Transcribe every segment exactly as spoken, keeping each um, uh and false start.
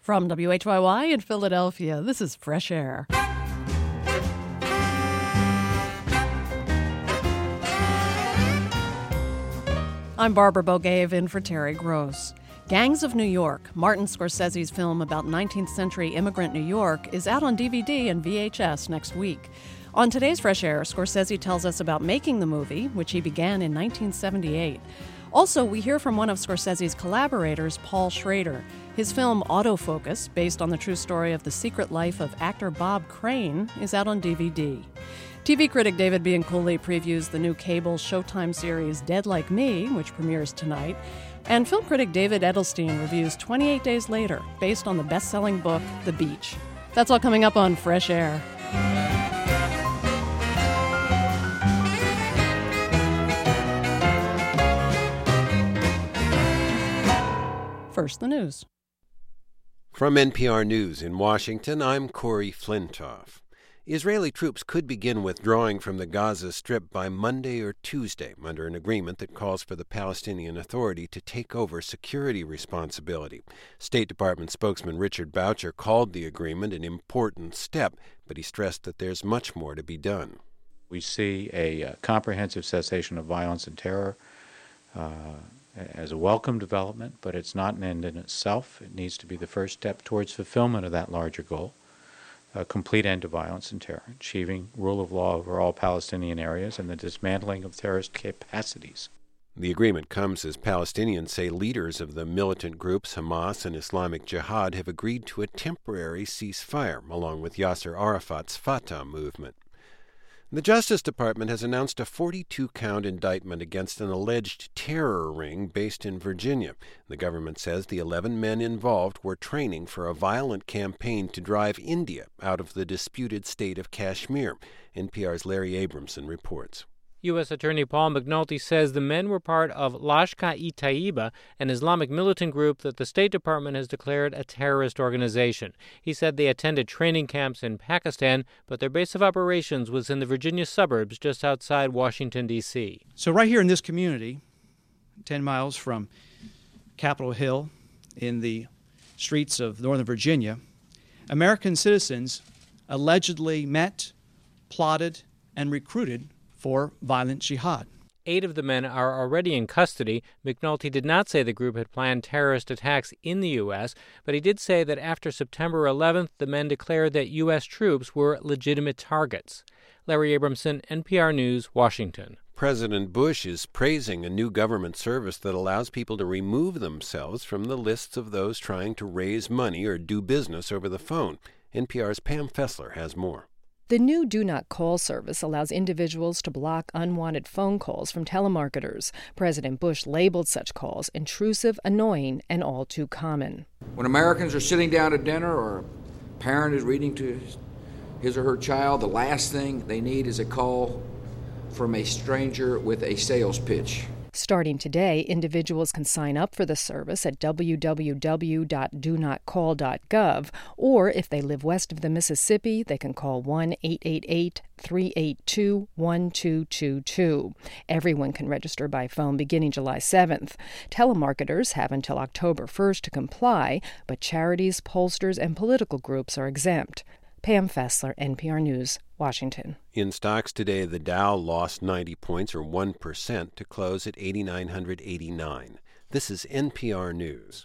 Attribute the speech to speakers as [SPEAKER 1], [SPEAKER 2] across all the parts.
[SPEAKER 1] From W H Y Y in Philadelphia, this is Fresh Air. I'm Barbara Bogave in for Terry Gross. Gangs of New York, Martin Scorsese's film about nineteenth century immigrant New York, is out on D V D and V H S next week. On today's Fresh Air, Scorsese tells us about making the movie, which he began in nineteen seventy-eight. Also, we hear from one of Scorsese's collaborators, Paul Schrader. His film Autofocus, based on the true story of the secret life of actor Bob Crane, is out on D V D. T V critic David Bianculli previews the new cable Showtime series Dead Like Me, which premieres tonight. And film critic David Edelstein reviews twenty-eight Days Later, based on the best-selling book The Beach. That's all coming up on Fresh Air. First, the news.
[SPEAKER 2] From N P R News in Washington, I'm Corey Flintoff. Israeli troops could begin withdrawing from the Gaza Strip by Monday or Tuesday under an agreement that calls for the Palestinian Authority to take over security responsibility. State Department spokesman Richard Boucher called the agreement an important step, but he stressed that there's much more to be done.
[SPEAKER 3] We see a uh, comprehensive cessation of violence and terror uh, as a welcome development, but it's not an end in itself. It needs to be the first step towards fulfillment of that larger goal. A complete end to violence and terror, achieving rule of law over all Palestinian areas, and the dismantling of terrorist capacities.
[SPEAKER 2] The agreement comes as Palestinians say leaders of the militant groups Hamas and Islamic Jihad have agreed to a temporary ceasefire, along with Yasser Arafat's Fatah movement. The Justice Department has announced a forty-two count indictment against an alleged terror ring based in Virginia. The government says the eleven men involved were training for a violent campaign to drive India out of the disputed state of Kashmir. N P R's Larry Abramson reports.
[SPEAKER 4] U S. Attorney Paul McNulty says the men were part of Lashkar-e-Taiba, an Islamic militant group that the State Department has declared a terrorist organization. He said they attended training camps in Pakistan, but their base of operations was in the Virginia suburbs just outside Washington, D C
[SPEAKER 5] So right here in this community, ten miles from Capitol Hill, in the streets of Northern Virginia, American citizens allegedly met, plotted, and recruited for violent jihad.
[SPEAKER 4] Eight of the men are already in custody. McNulty did not say the group had planned terrorist attacks in the U S, but he did say that after September eleventh, the men declared that U S troops were legitimate targets. Larry Abramson, N P R News, Washington.
[SPEAKER 2] President Bush is praising a new government service that allows people to remove themselves from the lists of those trying to raise money or do business over the phone. N P R's Pam Fessler has more.
[SPEAKER 6] The new Do Not Call service allows individuals to block unwanted phone calls from telemarketers. President Bush labeled such calls intrusive, annoying, and all too common.
[SPEAKER 7] When Americans are sitting down at dinner or a parent is reading to his or her child, the last thing they need is a call from a stranger with a sales pitch.
[SPEAKER 6] Starting today, individuals can sign up for the service at w w w dot do not call dot gov, or if they live west of the Mississippi, they can call one eight eight eight, three eight two, one two two two. Everyone can register by phone beginning July seventh. Telemarketers have until October first to comply, but charities, pollsters, and political groups are exempt. Pam Fessler, N P R News, Washington.
[SPEAKER 2] In stocks today, the Dow lost ninety points, or one percent, to close at eight thousand nine hundred eighty-nine. This is N P R News.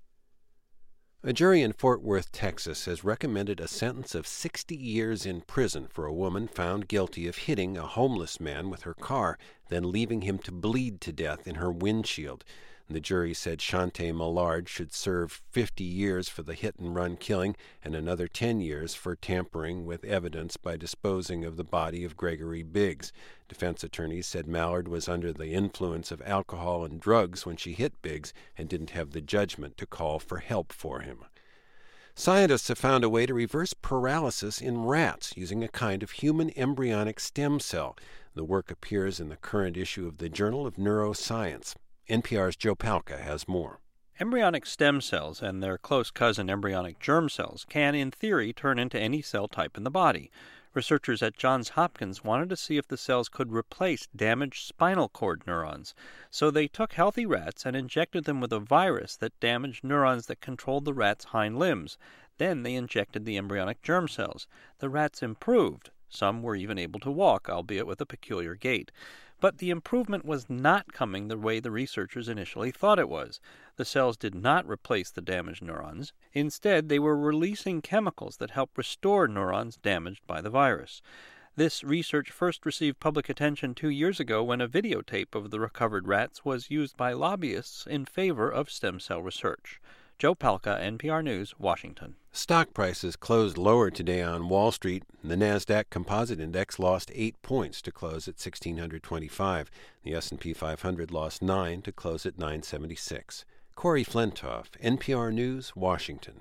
[SPEAKER 2] A jury in Fort Worth, Texas, has recommended a sentence of sixty years in prison for a woman found guilty of hitting a homeless man with her car, then leaving him to bleed to death in her windshield. The jury said Shante Millard should serve fifty years for the hit-and-run killing and another ten years for tampering with evidence by disposing of the body of Gregory Biggs. Defense attorneys said Mallard was under the influence of alcohol and drugs when she hit Biggs and didn't have the judgment to call for help for him. Scientists have found a way to reverse paralysis in rats using a kind of human embryonic stem cell. The work appears in the current issue of the Journal of Neuroscience. N P R's Joe Palca has more.
[SPEAKER 8] Embryonic stem cells and their close cousin embryonic germ cells can, in theory, turn into any cell type in the body. Researchers at Johns Hopkins wanted to see if the cells could replace damaged spinal cord neurons. So they took healthy rats and injected them with a virus that damaged neurons that controlled the rats' hind limbs. Then they injected the embryonic germ cells. The rats improved. Some were even able to walk, albeit with a peculiar gait. But the improvement was not coming the way the researchers initially thought it was. The cells did not replace the damaged neurons. Instead, they were releasing chemicals that help restore neurons damaged by the virus. This research first received public attention two years ago when a videotape of the recovered rats was used by lobbyists in favor of stem cell research. Joe Palca, N P R News, Washington.
[SPEAKER 2] Stock prices closed lower today on Wall Street. The NASDAQ Composite Index lost eight points to close at sixteen twenty-five. The S and P five hundred lost nine to close at nine seventy-six. Corey Flintoff, N P R News, Washington.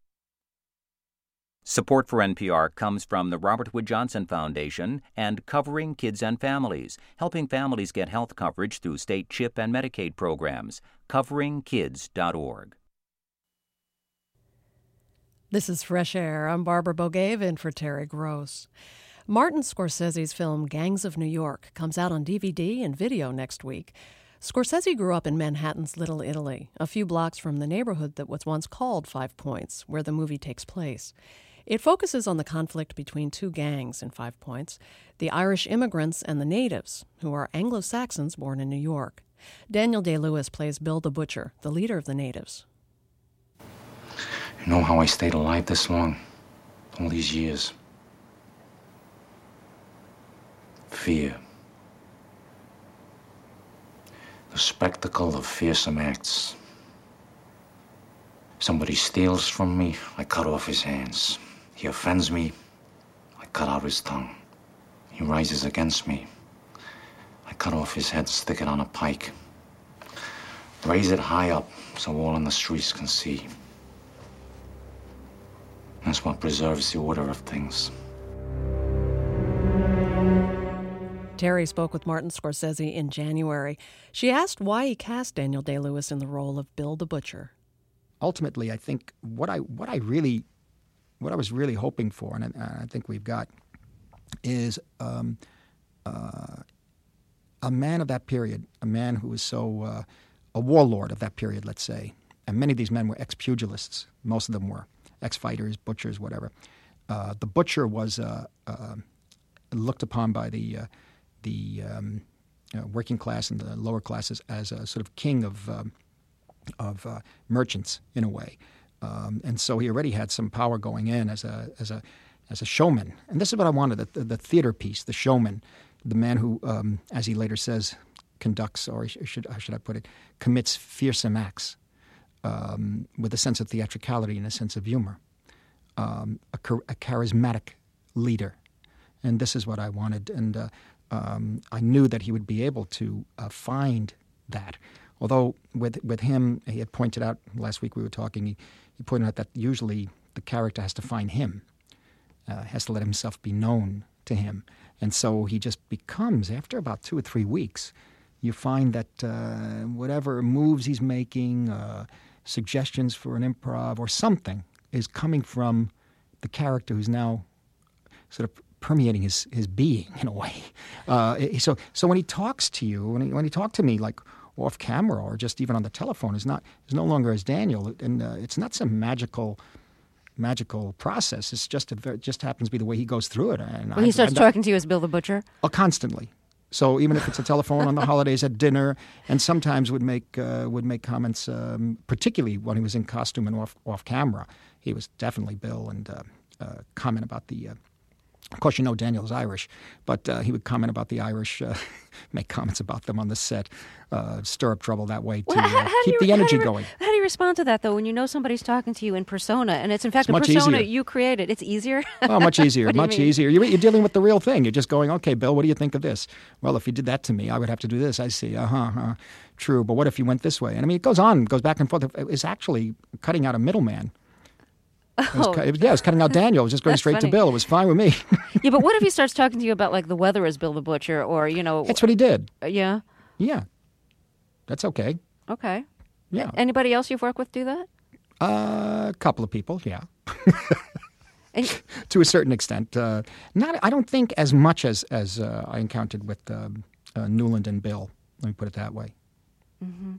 [SPEAKER 9] Support for N P R comes from the Robert Wood Johnson Foundation and Covering Kids and Families, helping families get health coverage through state CHIP and Medicaid programs. covering kids dot org.
[SPEAKER 1] This is Fresh Air. I'm Barbara Bogave in for Terry Gross. Martin Scorsese's film Gangs of New York comes out on D V D and video next week. Scorsese grew up in Manhattan's Little Italy, a few blocks from the neighborhood that was once called Five Points, where the movie takes place. It focuses on the conflict between two gangs in Five Points, the Irish immigrants and the natives, who are Anglo-Saxons born in New York. Daniel Day-Lewis plays Bill the Butcher, the leader of the natives.
[SPEAKER 10] You know how I stayed alive this long? All these years. Fear. The spectacle of fearsome acts. Somebody steals from me, I cut off his hands. He offends me, I cut out his tongue. He rises against me, I cut off his head, stick it on a pike. Raise it high up so all in the streets can see. That's what preserves the order of things.
[SPEAKER 1] Terry spoke with Martin Scorsese in January. She asked why he cast Daniel Day-Lewis in the role of Bill the Butcher.
[SPEAKER 11] Ultimately, I think what I what I really, what I was really hoping for, and I, I think we've got, is um, uh, a man of that period, a man who was so, uh, a warlord of that period, let's say. And many of these men were ex-pugilists. Most of them were ex-fighters, butchers, whatever. Uh, the butcher was uh, uh, looked upon by the uh, the um, you know, working class and the lower classes as a sort of king of um, of uh, merchants in a way, um, and so he already had some power going in as a as a as a showman. And this is what I wanted: the, the theater piece, the showman, the man who, um, as he later says, conducts, or should how should I put it, commits fearsome acts. Um, with a sense of theatricality and a sense of humor, um, a, char- a charismatic leader. And this is what I wanted. And uh, um, I knew that he would be able to uh, find that. Although with with him, he had pointed out, last week we were talking, he, he pointed out that usually the character has to find him, uh, has to let himself be known to him. And so he just becomes, after about two or three weeks, you find that uh, whatever moves he's making, uh, suggestions for an improv or something is coming from the character who's now sort of permeating his, his being in a way. Uh, so so when he talks to you, when he, when he talked to me like off camera or just even on the telephone, is not is no longer as Daniel, and uh, it's not some magical magical process. It's just a, it just happens to be the way he goes through it. And
[SPEAKER 12] well, he starts I, talking to you as Bill the Butcher?
[SPEAKER 11] Oh, constantly. So even if it's a telephone on the holidays at dinner, and sometimes would make uh, would make comments, um, particularly when he was in costume and off off camera, he was definitely Bill, and uh, uh, comment about the. Uh, of course, you know Daniel's Irish, but uh, he would comment about the Irish, uh, make comments about them on the set, uh, stir up trouble that way to
[SPEAKER 12] well, how,
[SPEAKER 11] uh,
[SPEAKER 12] how
[SPEAKER 11] keep
[SPEAKER 12] you,
[SPEAKER 11] the energy
[SPEAKER 12] how do you,
[SPEAKER 11] going.
[SPEAKER 12] How do you respond to that, though, when you know somebody's talking to you in persona, and it's in fact
[SPEAKER 11] it's
[SPEAKER 12] a persona
[SPEAKER 11] easier.
[SPEAKER 12] you created? It's easier?
[SPEAKER 11] Oh, much easier, much
[SPEAKER 12] you
[SPEAKER 11] easier. You're, you're dealing with the real thing. You're just going, okay, Bill, what do you think of this? Well, if you did that to me, I would have to do this. I see, uh-huh, uh-huh, true. But what if you went this way? And I mean, it goes on, goes back and forth. It's actually cutting out a middleman. It was,
[SPEAKER 12] Oh.
[SPEAKER 11] cu- it was- yeah, it was cutting out Daniel. It was just going
[SPEAKER 12] That's
[SPEAKER 11] straight
[SPEAKER 12] funny.
[SPEAKER 11] to Bill. It was fine with me.
[SPEAKER 12] Yeah, but what if he starts talking to you about, like, the weather as Bill the Butcher, or, you know...
[SPEAKER 11] That's what he did.
[SPEAKER 12] Uh, yeah?
[SPEAKER 11] Yeah. That's okay.
[SPEAKER 12] Okay.
[SPEAKER 11] Yeah.
[SPEAKER 12] Anybody else you've worked with do that?
[SPEAKER 11] Uh, a couple of people, yeah.
[SPEAKER 12] And
[SPEAKER 11] to a certain extent. Uh, not, I don't think as much as as uh, I encountered with uh, uh, Newland and Bill. Let me put it that way.
[SPEAKER 12] Mm-hmm.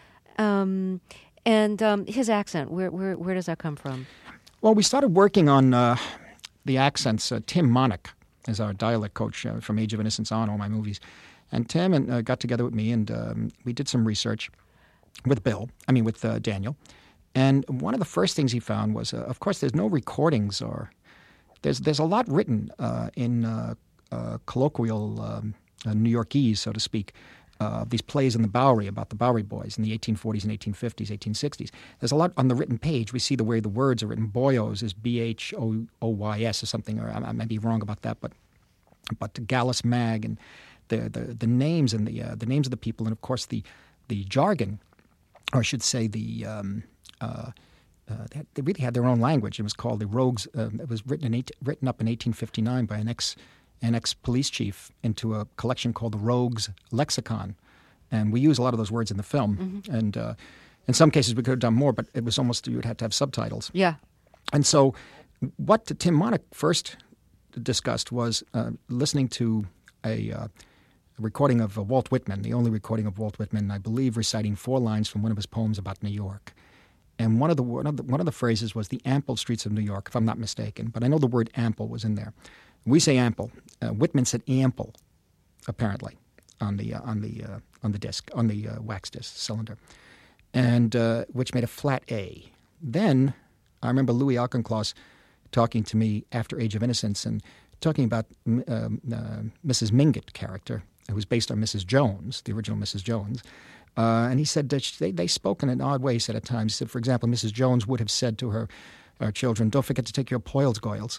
[SPEAKER 12] Um, and um, his accent, where, where where does that come from?
[SPEAKER 11] Well, we started working on uh, the accents. Uh, Tim Monick is our dialect coach uh, from Age of Innocence on, all my movies. And Tim and, uh, got together with me, and um, we did some research with Bill, I mean with uh, Daniel. And one of the first things he found was, uh, of course, there's no recordings, or there's there's a lot written uh, in uh, uh, colloquial um, uh, New Yorkese, so to speak, uh, of these plays in the Bowery about the Bowery Boys in the eighteen forties and eighteen fifties, eighteen sixties. There's a lot on the written page. We see the way the words are written. Boyos is B H O O Y S or something, or I, I may be wrong about that, but but Gallus Mag and the the, the names and the uh, the names of the people, and of course the the jargon, or I should say the um, Uh, uh, they, had, they really had their own language. It was called the Rogues. Uh, it was written in eight, written up in eighteen fifty-nine by an ex an ex police chief into a collection called the Rogues Lexicon, and we use a lot of those words in the film. Mm-hmm. And uh, in some cases we could have done more, but it was almost you would have to have subtitles.
[SPEAKER 12] Yeah.
[SPEAKER 11] And so, what Tim Monick first discussed was uh, listening to a. Uh, A recording of uh, Walt Whitman, the only recording of Walt Whitman, I believe, reciting four lines from one of his poems about New York. And one of the one of the, one of the phrases was the ample streets of New York, if I'm not mistaken. But I know the word ample was in there. We say ample. Uh, Whitman said ample, apparently, on the uh, on the uh, on the disc, on the uh, wax disc cylinder, and uh, which made a flat A. Then I remember Louis Auchincloss talking to me after Age of Innocence and talking about uh, uh, Missus Mingott character. It was based on Missus Jones, the original Missus Jones. Uh, and he said that they, they spoke in an odd way, he said at times. He said, for example, Missus Jones would have said to her, her children, don't forget to take your Poils Goyles.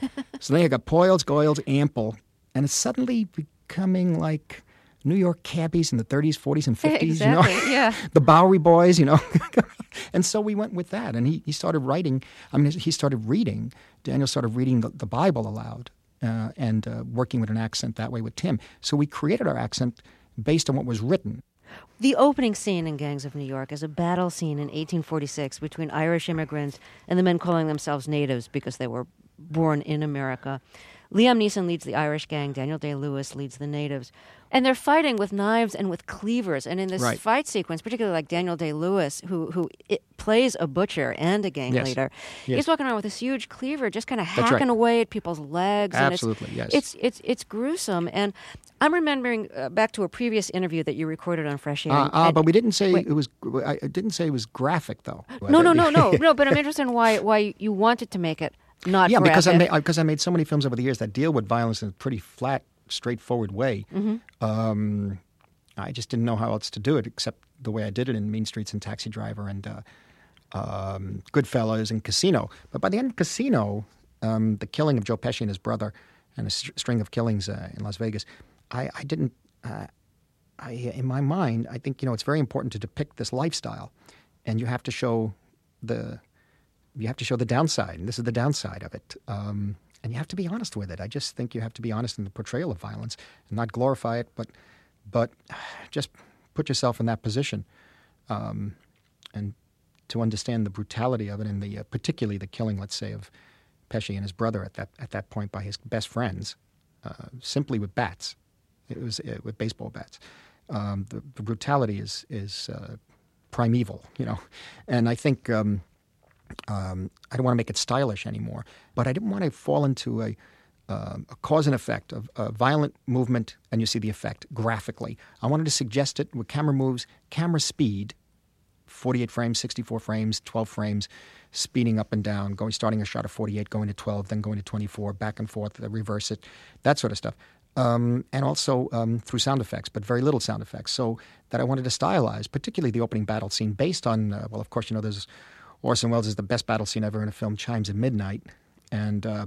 [SPEAKER 11] So then you got Poils, Goyles, ample, and it's suddenly becoming like New York cabbies in the thirties, forties, and fifties,
[SPEAKER 12] exactly,
[SPEAKER 11] you know?
[SPEAKER 12] Yeah.
[SPEAKER 11] The Bowery Boys, you know? And so we went with that, and he, he started writing, I mean, he started reading, Daniel started reading the, the Bible aloud. Uh, and uh, working with an accent that way with Tim. So we created our accent based on what was written.
[SPEAKER 12] The opening scene in Gangs of New York is a battle scene in eighteen forty-six between Irish immigrants and the men calling themselves natives because they were born in America. Liam Neeson leads the Irish gang. Daniel Day-Lewis leads the natives. And they're fighting with knives and with cleavers. And in this
[SPEAKER 11] right.
[SPEAKER 12] fight sequence, particularly like Daniel Day-Lewis, who who it plays a butcher and a gang
[SPEAKER 11] yes.
[SPEAKER 12] leader,
[SPEAKER 11] yes.
[SPEAKER 12] he's walking around with this huge cleaver, just kind of
[SPEAKER 11] That's
[SPEAKER 12] hacking
[SPEAKER 11] right.
[SPEAKER 12] away at people's legs.
[SPEAKER 11] Absolutely,
[SPEAKER 12] and it's,
[SPEAKER 11] yes.
[SPEAKER 12] It's it's it's gruesome. And I'm remembering uh, back to a previous interview that you recorded on Fresh Air.
[SPEAKER 11] Uh, uh,
[SPEAKER 12] and,
[SPEAKER 11] but we didn't say
[SPEAKER 12] wait.
[SPEAKER 11] it was. I didn't say it was graphic, though.
[SPEAKER 12] No, no, no, no, no. But I'm interested in why why you wanted to make it not
[SPEAKER 11] yeah,
[SPEAKER 12] graphic.
[SPEAKER 11] because I made because I made so many films over the years that deal with violence in a pretty flat, straightforward way.
[SPEAKER 12] Mm-hmm.
[SPEAKER 11] Um, I just didn't know how else to do it except the way I did it in Mean Streets and Taxi Driver and uh, um, Goodfellas and Casino. But by the end of Casino, um, the killing of Joe Pesci and his brother, and a st- string of killings uh, in Las Vegas, I, I didn't. Uh, I, in my mind, I think you know it's very important to depict this lifestyle, and you have to show the you have to show the downside, and this is the downside of it. Um, and you have to be honest with it. I just think you have to be honest in the portrayal of violence and not glorify it, but but just put yourself in that position, um, and to understand the brutality of it, and the uh, particularly the killing, let's say, of Pesci and his brother at that at that point by his best friends, uh, simply with bats. It was uh, with baseball bats. Um, the, the brutality is is uh, primeval, you know, and I think. Um, Um, I don't want to make it stylish anymore, but I didn't want to fall into a, uh, a cause and effect of a violent movement, and you see the effect graphically. I wanted to suggest it with camera moves, camera speed, forty-eight frames, sixty-four frames, twelve frames, speeding up and down, going starting a shot of forty-eight, going to twelve, then going to twenty-four, back and forth, reverse it, that sort of stuff. Um, and also um, through sound effects, but very little sound effects, so that I wanted to stylize, particularly the opening battle scene, based on, uh, well, of course, you know, there's Orson Welles is the best battle scene ever in a film, Chimes at Midnight. And uh,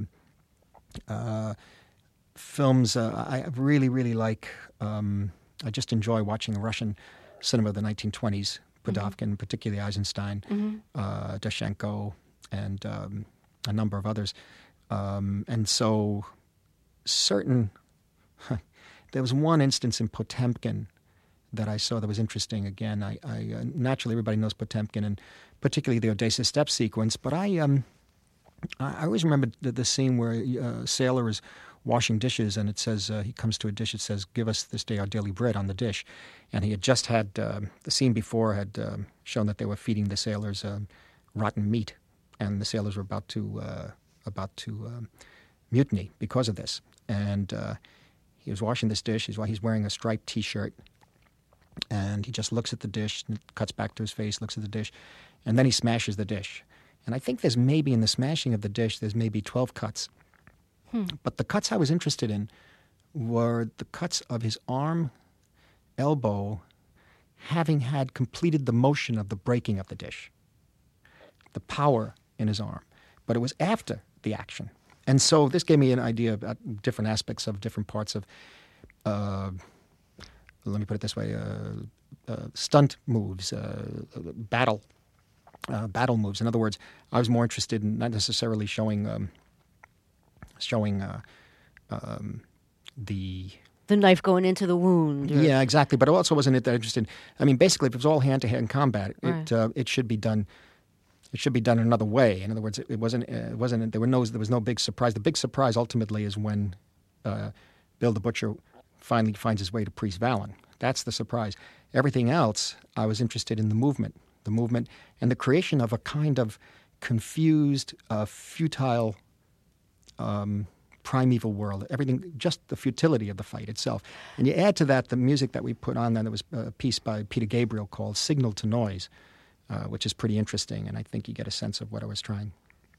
[SPEAKER 11] uh, films uh, I really, really like. Um, I just enjoy watching Russian cinema of the nineteen twenties, Pudovkin, mm-hmm. particularly Eisenstein, mm-hmm. uh, Dashenko, and um, a number of others. Um, and so certain... there was one instance in Potemkin that I saw that was interesting. Again, I, I uh, naturally everybody knows Potemkin, and particularly the Odessa Steppe sequence. But I, um, I, I always remember the, the scene where a sailor is washing dishes, and it says, uh, he comes to a dish, it says, "Give us this day our daily bread" on the dish. And he had just had, uh, the scene before had uh, shown that they were feeding the sailors uh, rotten meat, and the sailors were about to uh, about to um, mutiny because of this. And uh, he was washing this dish, he's, he's wearing a striped T-shirt, and he just looks at the dish, and cuts back to his face, looks at the dish, and then he smashes the dish. And I think there's maybe, in the smashing of the dish, there's maybe twelve cuts. Hmm. But the cuts I was interested in were the cuts of his arm, elbow, having had completed the motion of the breaking of the dish. The power in his arm. But it was after the action. And so this gave me an idea about different aspects of different parts of, uh, let me put it this way, uh, uh, stunt moves, uh, battle uh, battle moves. In other words, I was more interested in not necessarily showing um, showing uh, um, the...
[SPEAKER 12] The knife going into the wound. Or...
[SPEAKER 11] Yeah, exactly. But I also wasn't that interested. I mean, basically, if it was all hand-to-hand combat,
[SPEAKER 12] right.
[SPEAKER 11] it uh, it should be done... It should be done another way. In other words, it, it wasn't. Uh, it wasn't. There were no. There was no big surprise. The big surprise ultimately is when uh, Bill the Butcher finally finds his way to Priest Vallon. That's the surprise. Everything else, I was interested in the movement, the movement, and the creation of a kind of confused, uh, futile, um, primeval world. Everything, just the futility of the fight itself. And you add to that the music that we put on. Then there was a piece by Peter Gabriel called "Signal to Noise." Uh, which is pretty interesting, and I think you get a sense of what I was trying.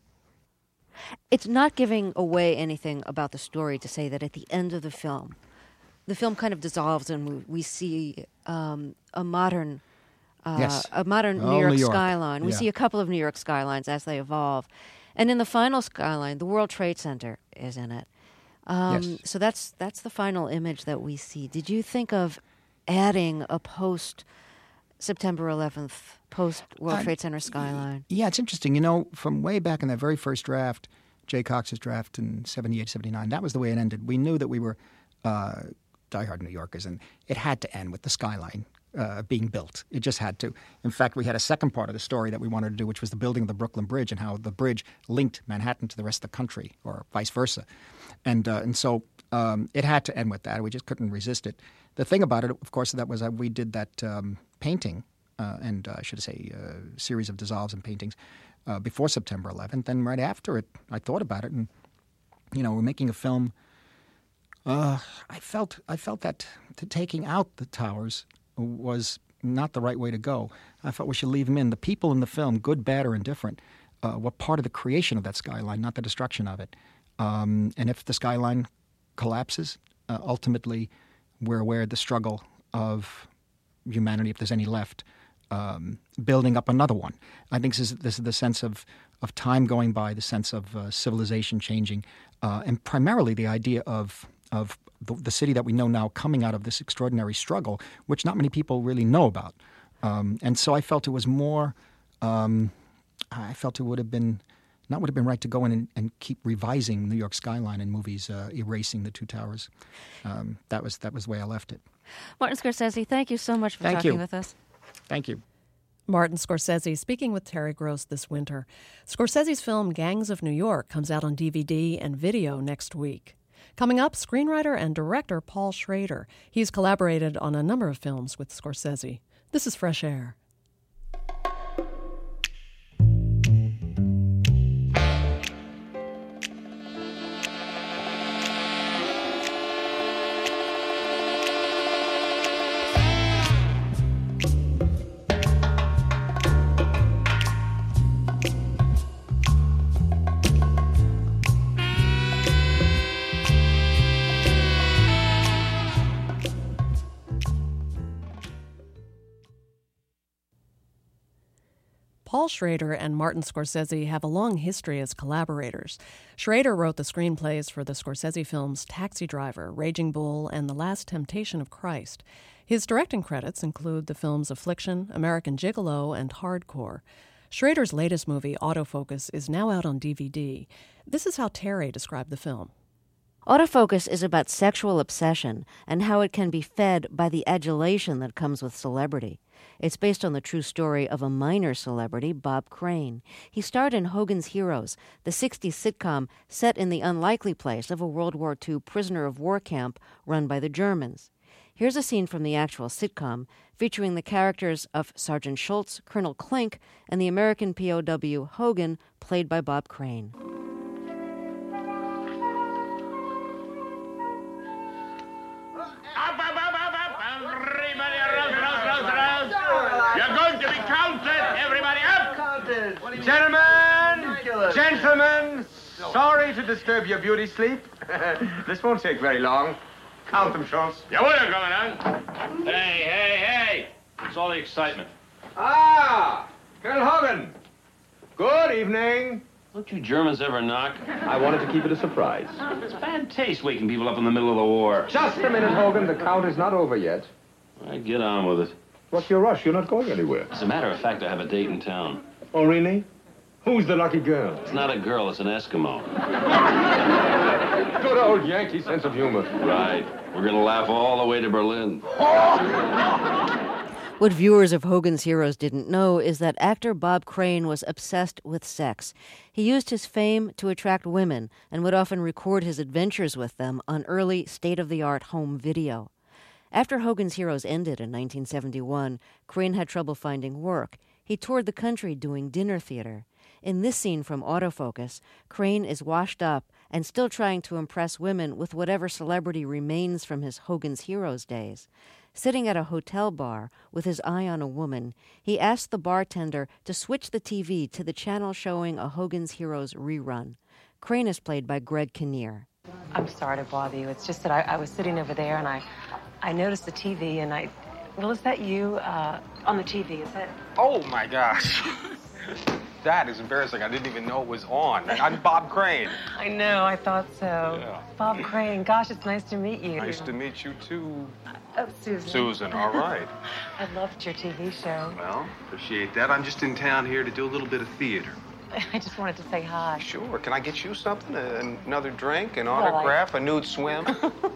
[SPEAKER 12] It's not giving away anything about the story to say that at the end of the film, the film kind of dissolves and we, we see um, a modern, uh,
[SPEAKER 11] yes.
[SPEAKER 12] a modern
[SPEAKER 11] oh,
[SPEAKER 12] New York,
[SPEAKER 11] New York
[SPEAKER 12] skyline. We
[SPEAKER 11] yeah.
[SPEAKER 12] see a couple of New York skylines as they evolve, and in the final skyline, the World Trade Center is in it. Um,
[SPEAKER 11] yes.
[SPEAKER 12] So that's that's the final image that we see. Did you think of adding a post September eleventh? Post-World uh, Trade Center skyline.
[SPEAKER 11] Yeah, it's interesting. You know, from way back in that very first draft, Jay Cox's draft in seventy-eight, seventy-nine, that was the way it ended. We knew that we were uh, diehard New Yorkers, and it had to end with the skyline uh, being built. It just had to. In fact, we had a second part of the story that we wanted to do, which was the building of the Brooklyn Bridge and how the bridge linked Manhattan to the rest of the country, or vice versa. And, uh, and so um, it had to end with that. We just couldn't resist it. The thing about it, of course, that was uh, we did that um, painting Uh, and uh, I should say a uh, series of dissolves and paintings uh, before September eleventh. Then right after it, I thought about it, and you know, we're making a film. Uh, I felt I felt that t- taking out the towers was not the right way to go. I thought we should leave them in. The people in the film, good, bad, or indifferent, uh, were part of the creation of that skyline, not the destruction of it. Um, and if the skyline collapses, uh, ultimately, we're aware of the struggle of humanity, if there's any left. Um, building up another one. I think this is, this is the sense of, of time going by, the sense of uh, civilization changing, uh, and primarily the idea of of the, the city that we know now coming out of this extraordinary struggle, which not many people really know about. Um, and so I felt it was more, um, I felt it would have been, not would have been right to go in and, and keep revising New York skyline in movies, uh, erasing the two towers. Um, that was that was the way I left it.
[SPEAKER 12] Martin Scorsese, thank you so much for
[SPEAKER 11] thank
[SPEAKER 12] talking
[SPEAKER 11] you.
[SPEAKER 12] with us.
[SPEAKER 11] Thank you.
[SPEAKER 1] Martin Scorsese speaking with Terry Gross this winter. Scorsese's film Gangs of New York comes out on D V D and video next week. Coming up, screenwriter and director Paul Schrader. He's collaborated on a number of films with Scorsese. This is Fresh Air. Paul Schrader and Martin Scorsese have a long history as collaborators. Schrader wrote the screenplays for the Scorsese films Taxi Driver, Raging Bull, and The Last Temptation of Christ. His directing credits include the films Affliction, American Gigolo, and Hardcore. Schrader's latest movie, Autofocus, is now out on D V D. This is how Terry described the film.
[SPEAKER 12] Autofocus is about sexual obsession and how it can be fed by the adulation that comes with celebrity. It's based on the true story of a minor celebrity, Bob Crane. He starred in Hogan's Heroes, the sixties sitcom set in the unlikely place of a World War Two prisoner of war camp run by the Germans. Here's a scene from the actual sitcom featuring the characters of Sergeant Schultz, Colonel Klink, and the American P O W Hogan, played by Bob Crane.
[SPEAKER 13] You're going to be counted! Everybody up! Counted! Gentlemen! Gentlemen! Sorry to disturb your beauty sleep. This won't take very long. Count them, Schultz.
[SPEAKER 14] Yeah, what are going on? Hey, hey, hey! It's all the excitement.
[SPEAKER 13] Ah! Colonel Hogan! Good evening.
[SPEAKER 14] Don't you Germans ever knock?
[SPEAKER 13] I wanted to keep it a surprise.
[SPEAKER 14] It's bad taste waking people up in the middle of the war.
[SPEAKER 13] Just a minute, Hogan. The count is not over yet.
[SPEAKER 14] All right, get on with it.
[SPEAKER 13] What's your rush? You're not going anywhere.
[SPEAKER 14] As a matter of fact, I have a date in town.
[SPEAKER 13] Oh, really? Who's the lucky girl?
[SPEAKER 14] It's not a girl, it's an Eskimo.
[SPEAKER 13] Good old Yankee sense of humor.
[SPEAKER 14] Right. We're gonna laugh all the way to Berlin.
[SPEAKER 12] What viewers of Hogan's Heroes didn't know is that actor Bob Crane was obsessed with sex. He used his fame to attract women and would often record his adventures with them on early state-of-the-art home video. After Hogan's Heroes ended in nineteen seventy-one, Crane had trouble finding work. He toured the country doing dinner theater. In this scene from Autofocus, Crane is washed up and still trying to impress women with whatever celebrity remains from his Hogan's Heroes days. Sitting at a hotel bar with his eye on a woman, he asked the bartender to switch the T V to the channel showing a Hogan's Heroes rerun. Crane is played by Greg Kinnear.
[SPEAKER 15] I'm sorry to bother you. It's just that I, I was sitting over there and I, I noticed the T V and I... Well, is that you uh, on the T V? Is that...
[SPEAKER 16] Oh, my gosh. That is embarrassing. I didn't even know it was on. I'm Bob Crane.
[SPEAKER 15] I know. I thought so.
[SPEAKER 16] Yeah.
[SPEAKER 15] Bob Crane. Gosh, it's nice to meet you.
[SPEAKER 16] Nice to meet you, too.
[SPEAKER 15] Oh, Susan.
[SPEAKER 16] Susan, all right.
[SPEAKER 15] I loved your T V show.
[SPEAKER 16] Well, appreciate that. I'm just in town here to do a little bit of theater.
[SPEAKER 15] I just wanted to say hi.
[SPEAKER 16] Sure. Can I get you something? A, another drink, an
[SPEAKER 15] Well,
[SPEAKER 16] autograph,
[SPEAKER 15] I...
[SPEAKER 16] a nude swim?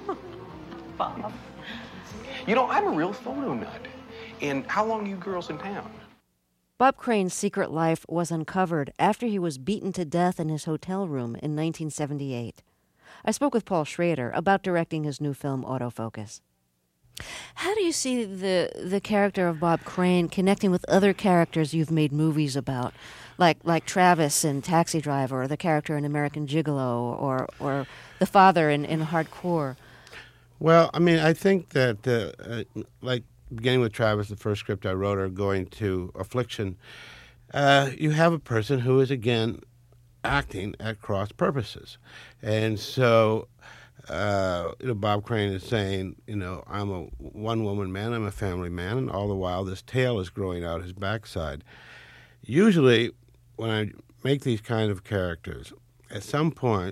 [SPEAKER 15] Bob.
[SPEAKER 16] You know, I'm a real photo nut. And how long are you girls in town?
[SPEAKER 12] Bob Crane's secret life was uncovered after he was beaten to death in his hotel room in nineteen seventy-eight. I spoke with Paul Schrader about directing his new film, Autofocus. How do you see the the character of Bob Crane connecting with other characters you've made movies about, like like Travis in Taxi Driver, or the character in American Gigolo, or or the father in, in Hardcore?
[SPEAKER 17] Well, I mean, I think that, uh, uh, like beginning with Travis, the first script I wrote, or going to Affliction, uh, you have a person who is, again, acting at cross purposes. And so... Uh, you know, Bob Crane is saying, you know, I'm a one-woman man, I'm a family man, and all the while this tail is growing out his backside. Usually, when I make these kind of characters, at some point,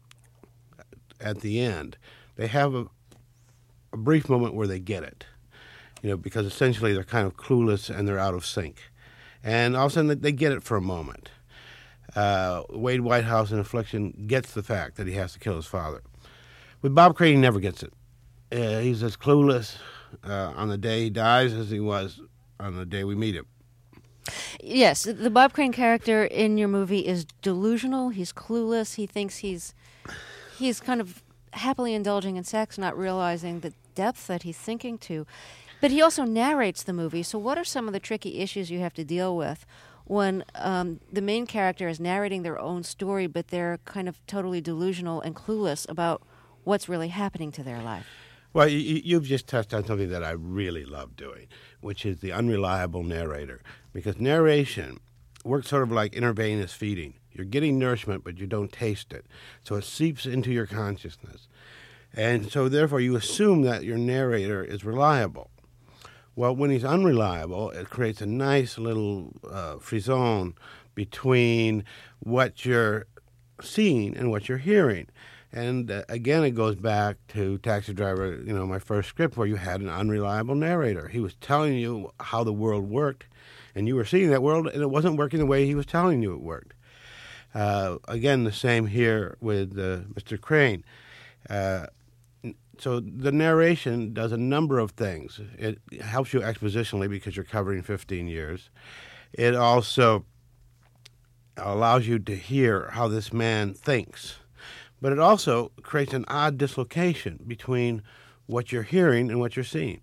[SPEAKER 17] at the end, they have a, a brief moment where they get it, you know, because essentially they're kind of clueless and they're out of sync. And all of a sudden, they get it for a moment. Uh, Wade Whitehouse in Affliction gets the fact that he has to kill his father. With Bob Crane, he never gets it. Uh, he's as clueless uh, on the day he dies as he was on the day we meet him.
[SPEAKER 12] Yes, the Bob Crane character in your movie is delusional. He's clueless. He thinks he's he's kind of happily indulging in sex, not realizing the depth that he's sinking to. But he also narrates the movie. So what are some of the tricky issues you have to deal with when um, the main character is narrating their own story, but they're kind of totally delusional and clueless about what's really happening to their life?
[SPEAKER 17] Well, you, you've just touched on something that I really love doing, which is the unreliable narrator. Because narration works sort of like intravenous feeding. You're getting nourishment, but you don't taste it. So it seeps into your consciousness. And so therefore you assume that your narrator is reliable. Well, when he's unreliable, it creates a nice little uh, frisson between what you're seeing and what you're hearing. And uh, again, it goes back to Taxi Driver, you know, my first script, where you had an unreliable narrator. He was telling you how the world worked, and you were seeing that world, and it wasn't working the way he was telling you it worked. Uh, again, the same here with uh, Mister Crane. Uh, so the narration does a number of things. It helps you expositionally because you're covering fifteen years. It also allows you to hear how this man thinks. But it also creates an odd dislocation between what you're hearing and what you're seeing.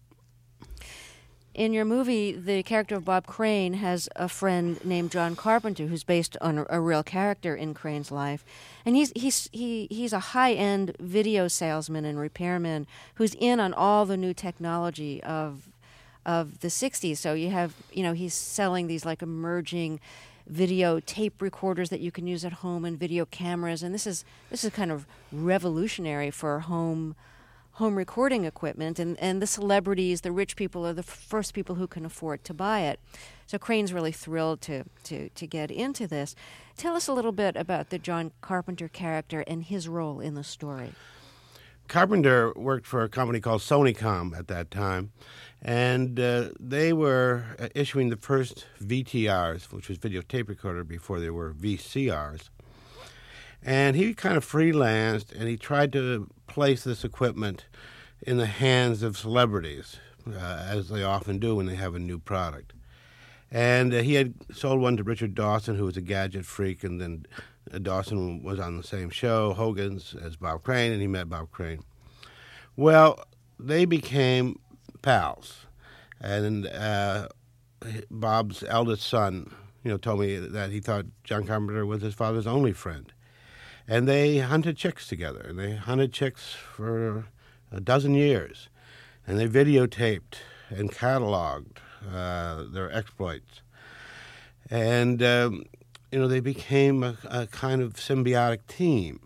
[SPEAKER 12] In your movie, the character of Bob Crane has a friend named John Carpenter, who's based on a, a real character in Crane's life, and he's he's he he's a high-end video salesman and repairman who's in on all the new technology of of the sixties. So you have you know he's selling these like emerging video tape recorders that you can use at home and video cameras, and this is this is kind of revolutionary for home. home recording equipment, and, and the celebrities, the rich people, are the f- first people who can afford to buy it. So Crane's really thrilled to, to, to get into this. Tell us a little bit about the John Carpenter character and his role in the story.
[SPEAKER 17] Carpenter worked for a company called Sonycom at that time, and uh, they were issuing the first V T Rs, which was video tape recorder, before they were V C Rs. And he kind of freelanced, and he tried to place this equipment in the hands of celebrities, uh, as they often do when they have a new product. And uh, he had sold one to Richard Dawson, who was a gadget freak, and then uh, Dawson was on the same show, Hogan's, as Bob Crane, and he met Bob Crane. Well, they became pals, and uh, Bob's eldest son, you know, told me that he thought John Carpenter was his father's only friend. And they hunted chicks together, and they hunted chicks for a dozen years. And they videotaped and cataloged uh, their exploits. And, um, you know, they became a, a kind of symbiotic team.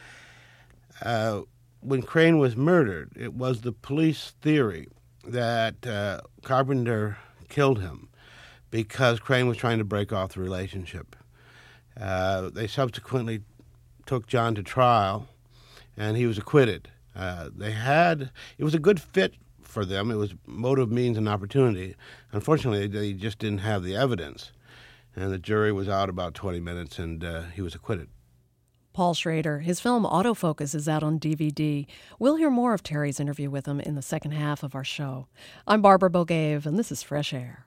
[SPEAKER 17] Uh, when Crane was murdered, it was the police theory that uh, Carpenter killed him because Crane was trying to break off the relationship. Uh, they subsequently took John to trial, and he was acquitted. Uh, they had, it was a good fit for them. It was motive, means, and opportunity. Unfortunately, they just didn't have the evidence, and the jury was out about twenty minutes, and uh, he was acquitted.
[SPEAKER 1] Paul Schrader. His film Autofocus is out on D V D. We'll hear more of Terry's interview with him in the second half of our show. I'm Barbara Bogave, and this is Fresh Air.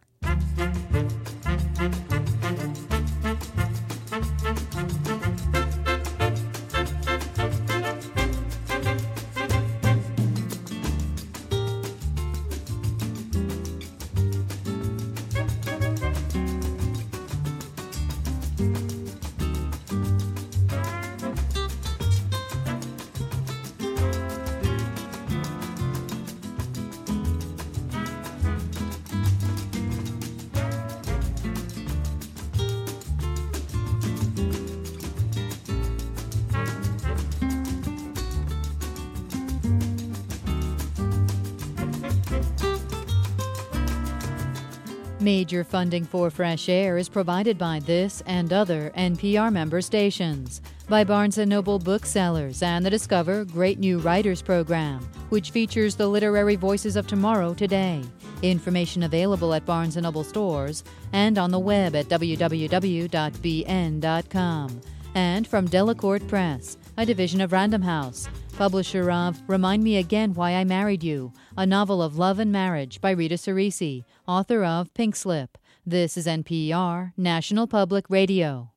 [SPEAKER 18] Major funding for Fresh Air is provided by this and other N P R member stations, by Barnes and Noble Booksellers and the Discover Great New Writers program, which features the literary voices of tomorrow today. Information available at Barnes and Noble stores and on the web at w w w dot b n dot com. And from Delacorte Press, a division of Random House, publisher of Remind Me Again Why I Married You, a novel of love and marriage by Rita Cerisi, author of Pink Slip. This is N P R, National Public Radio.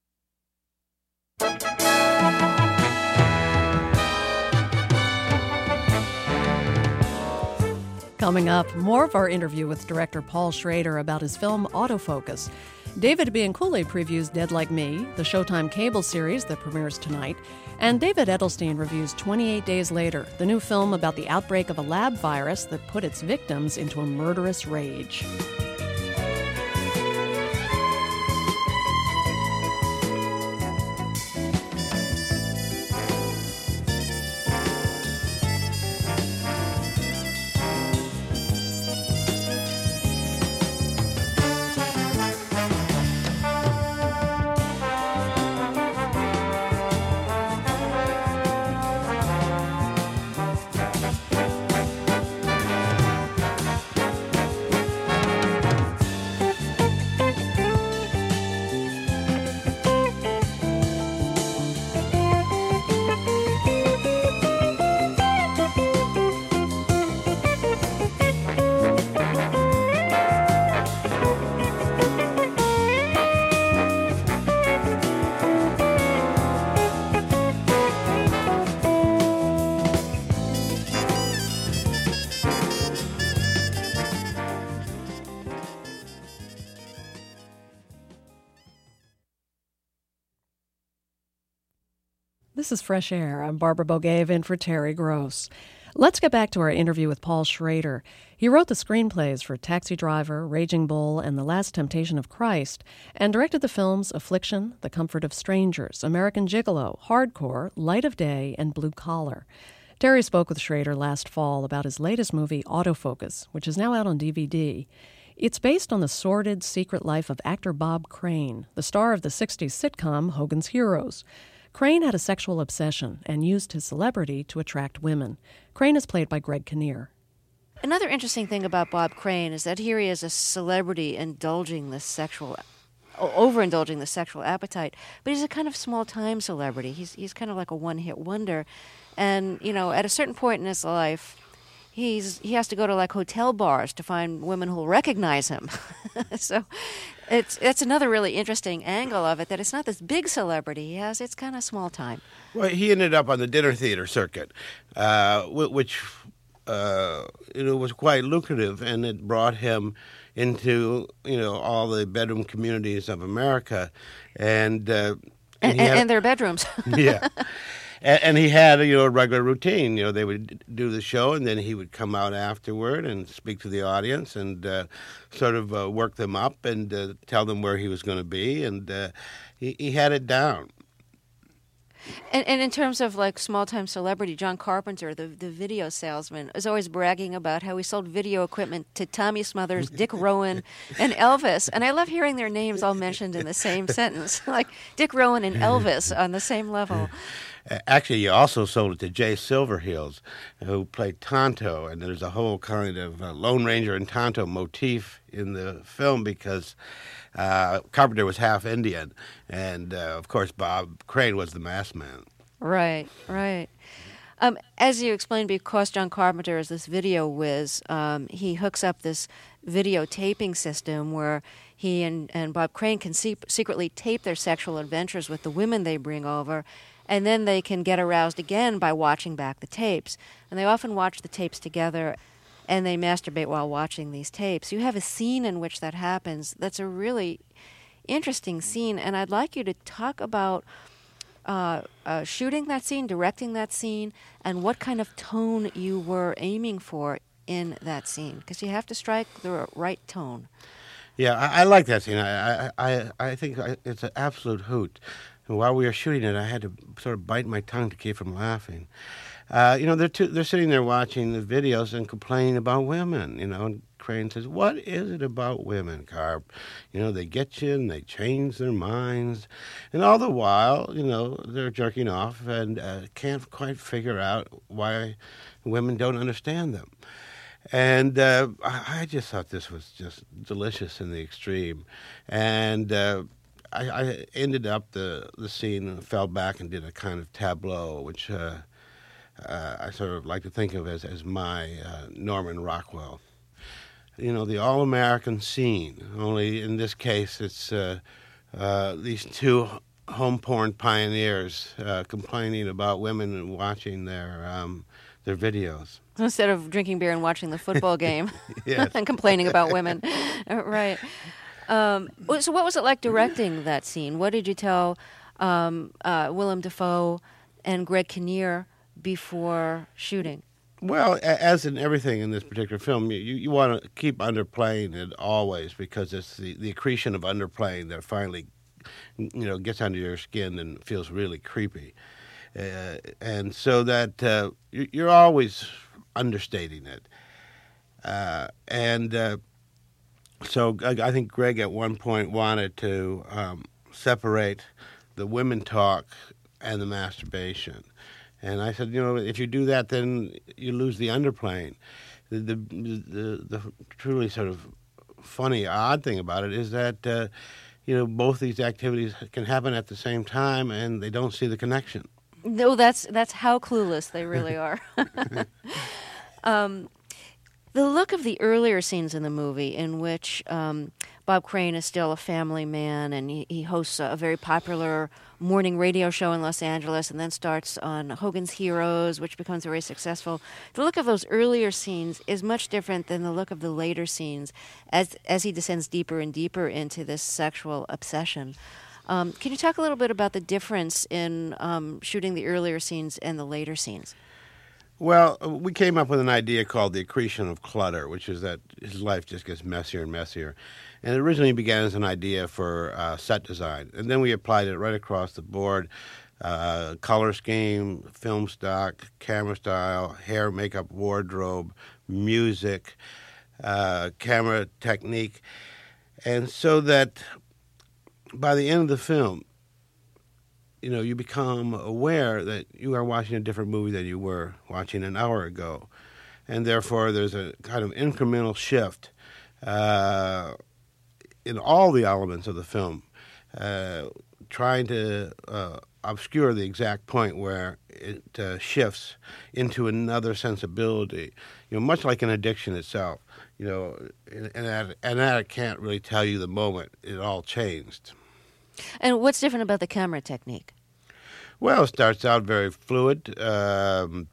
[SPEAKER 1] Coming up, more of our interview with director Paul Schrader about his film Autofocus. David Bianculli previews Dead Like Me, the Showtime cable series that premieres tonight, and David Edelstein reviews twenty-eight Days Later, the new film about the outbreak of a lab virus that put its victims into a murderous rage. This is Fresh Air. I'm Barbara Bogaev in for Terry Gross. Let's get back to our interview with Paul Schrader. He wrote the screenplays for Taxi Driver, Raging Bull, and The Last Temptation of Christ, and directed the films Affliction, The Comfort of Strangers, American Gigolo, Hardcore, Light of Day, and Blue Collar. Terry spoke with Schrader last fall about his latest movie, Autofocus, which is now out on D V D. It's based on the sordid, secret life of actor Bob Crane, the star of the sixties sitcom Hogan's Heroes. Crane had a sexual obsession and used his celebrity to attract women. Crane is played by Greg Kinnear.
[SPEAKER 12] Another interesting thing about Bob Crane is that here he is a celebrity indulging this sexual, overindulging the sexual appetite, but he's a kind of small-time celebrity. He's he's kind of like a one-hit wonder, and you know, at a certain point in his life, he's he has to go to like hotel bars to find women who'll recognize him. So, it's it's another really interesting angle of it, that it's not this big celebrity he has; it's kind of small-time.
[SPEAKER 17] Well, he ended up on the dinner theater circuit, uh, which uh, you know was quite lucrative, and it brought him into you know all the bedroom communities of America, and uh,
[SPEAKER 12] and, and,
[SPEAKER 17] had,
[SPEAKER 12] and their bedrooms.
[SPEAKER 17] Yeah, and, and he had you know a regular routine. You know, they would do the show, and then he would come out afterward and speak to the audience and uh, sort of uh, work them up and uh, tell them where he was going to be, and uh, he, he had it down.
[SPEAKER 12] And, and in terms of like small-time celebrity, John Carpenter, the, the video salesman, is always bragging about how he sold video equipment to Tommy Smothers, Dick Rowan, and Elvis. And I love hearing their names all mentioned in the same sentence, like Dick Rowan and Elvis on the same level.
[SPEAKER 17] Actually, he also sold it to Jay Silverheels, who played Tonto, and there's a whole kind of uh, Lone Ranger and Tonto motif in the film because uh, Carpenter was half Indian, and uh, of course Bob Crane was the masked man.
[SPEAKER 12] Right, right. Um, as you explained, because John Carpenter is this video whiz, um, he hooks up this video taping system where he and, and Bob Crane can see, secretly tape their sexual adventures with the women they bring over, and then they can get aroused again by watching back the tapes. And they often watch the tapes together, and they masturbate while watching these tapes. You have a scene in which that happens that's a really interesting scene, and I'd like you to talk about uh, uh, shooting that scene, directing that scene, and what kind of tone you were aiming for in that scene, because you have to strike the right tone.
[SPEAKER 17] Yeah, I, I like that scene. I I, I, I think it's an absolute hoot. And while we were shooting it, I had to sort of bite my tongue to keep from laughing. Uh, you know, they're two, they're sitting there watching the videos and complaining about women. You know, and Crane says, "What is it about women, Carp? You know, they get you and they change their minds, and all the while, you know, they're jerking off and uh, can't quite figure out why women don't understand them." And uh, I, I just thought this was just delicious in the extreme, and. Uh, I, I ended up the, the scene and fell back and did a kind of tableau, which uh, uh, I sort of like to think of as, as my uh, Norman Rockwell. You know, the all-American scene, only in this case it's uh, uh, these two home porn pioneers uh, complaining about women and watching their, um, their videos.
[SPEAKER 12] Instead of drinking beer and watching the football game
[SPEAKER 17] Yes.
[SPEAKER 12] and complaining about women. Right. Um, so what was it like directing that scene? What did you tell um, uh, Willem Dafoe and Greg Kinnear before shooting?
[SPEAKER 17] Well, as in everything in this particular film, you, you want to keep underplaying it always because it's the, the accretion of underplaying that finally, you know, gets under your skin and feels really creepy. Uh, and so that uh, you're always understating it. Uh, and... Uh, So I think Greg at one point wanted to um, separate the women talk and the masturbation. And I said, you know, if you do that, then you lose the underplaying. The, the, the, the truly sort of funny, odd thing about it is that, uh, you know, both these activities can happen at the same time and they don't see the connection.
[SPEAKER 12] No, that's, that's how clueless they really are. um The look of the earlier scenes in the movie in which um, Bob Crane is still a family man and he, he hosts a, a very popular morning radio show in Los Angeles and then starts on Hogan's Heroes, which becomes very successful. The look of those earlier scenes is much different than the look of the later scenes as as he descends deeper and deeper into this sexual obsession. Um, can you talk a little bit about the difference in um, shooting the earlier scenes and the later scenes?
[SPEAKER 17] Well, we came up with an idea called the accretion of clutter, which is that his life just gets messier and messier. And it originally began as an idea for uh, set design. And then we applied it right across the board. Uh, color scheme, film stock, camera style, hair, makeup, wardrobe, music, uh, camera technique. And so that by the end of the film, you know, you become aware that you are watching a different movie than you were watching an hour ago. And therefore, there's a kind of incremental shift uh, in all the elements of the film, uh, trying to uh, obscure the exact point where it uh, shifts into another sensibility. You know, much like an addiction itself. You know, an addict, an addict can't really tell you the moment it all changed.
[SPEAKER 12] And what's different about the camera technique?
[SPEAKER 17] Well, it starts out very fluid, um,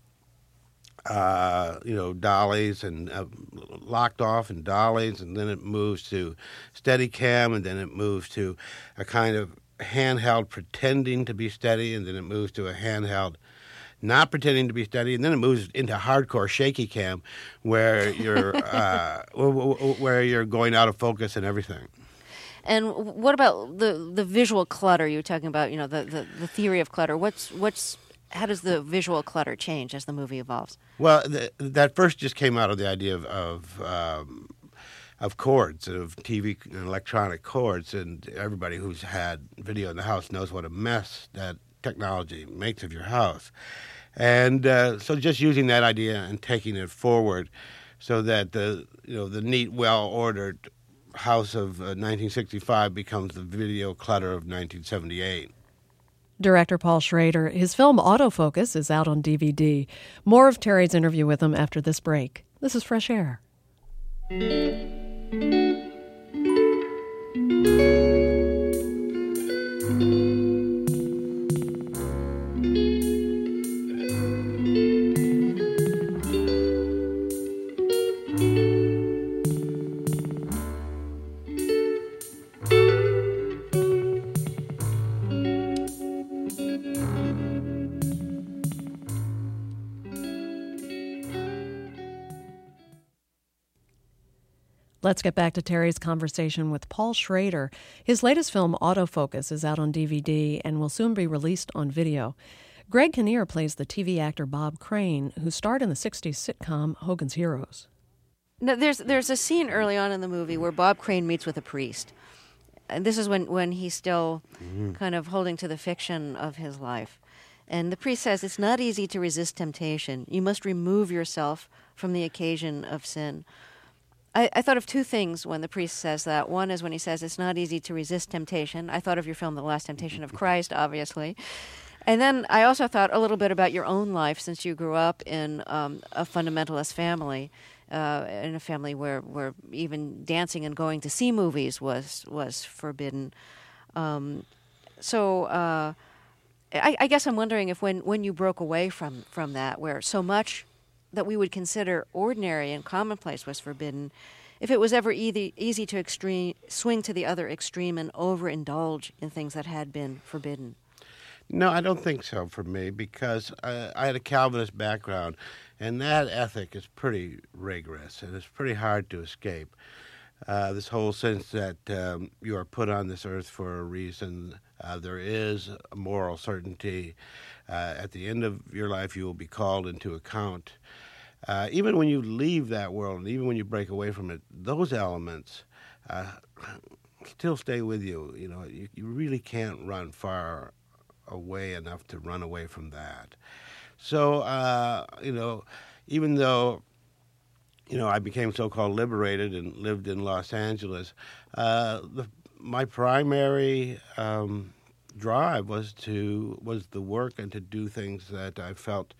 [SPEAKER 17] uh, you know, dollies and uh, locked off and dollies, and then it moves to steady cam, and then it moves to a kind of handheld pretending to be steady, and then it moves to a handheld not pretending to be steady, and then it moves into hardcore shaky cam, where you're uh, where you're going out of focus and everything.
[SPEAKER 12] And what about the the visual clutter you were talking about? You know, the, the, the theory of clutter. What's what's how does the visual clutter change as the movie evolves?
[SPEAKER 17] Well, the, that first just came out of the idea of of, um, of chords, of T V and electronic chords, and everybody who's had video in the house knows what a mess that technology makes of your house. And uh, so, just using that idea and taking it forward, so that the you know the neat, well ordered house of uh, nineteen sixty-five becomes the video clutter of nineteen seventy-eight.
[SPEAKER 1] Director Paul Schrader. His film Autofocus is out on D V D. More of Terry's interview with him after this break. This is Fresh Air. Let's get back to Terry's conversation with Paul Schrader. His latest film, Autofocus, is out on D V D and will soon be released on video. Greg Kinnear plays the T V actor Bob Crane, who starred in the sixties sitcom Hogan's Heroes.
[SPEAKER 12] Now, there's there's a scene early on in the movie where Bob Crane meets with a priest. And this is when, when he's still mm-hmm. kind of holding to the fiction of his life. And the priest says, it's not easy to resist temptation. You must remove yourself from the occasion of sin. I, I thought of two things when the priest says that. One is when he says it's not easy to resist temptation. I thought of your film, The Last Temptation of Christ, obviously. And then I also thought a little bit about your own life, since you grew up in um, a fundamentalist family, uh, in a family where, where even dancing and going to see movies was was forbidden. Um, so uh, I, I guess I'm wondering if when, when you broke away from, from that, where so much that we would consider ordinary and commonplace was forbidden, if it was ever easy, easy to extreme, swing to the other extreme and overindulge in things that had been forbidden.
[SPEAKER 17] No, I don't think so for me, because I, I had a Calvinist background, and that ethic is pretty rigorous, and it's pretty hard to escape. Uh, this whole sense that um, you are put on this earth for a reason, uh, there is a moral certainty. Uh, at the end of your life, you will be called into account. Uh, even when you leave that world, and even when you break away from it, those elements uh, still stay with you. You know, you, you really can't run far away enough to run away from that. So, uh, you know, even though, you know, I became so-called liberated and lived in Los Angeles, uh, the, my primary um, drive was to was the work and to do things that I felt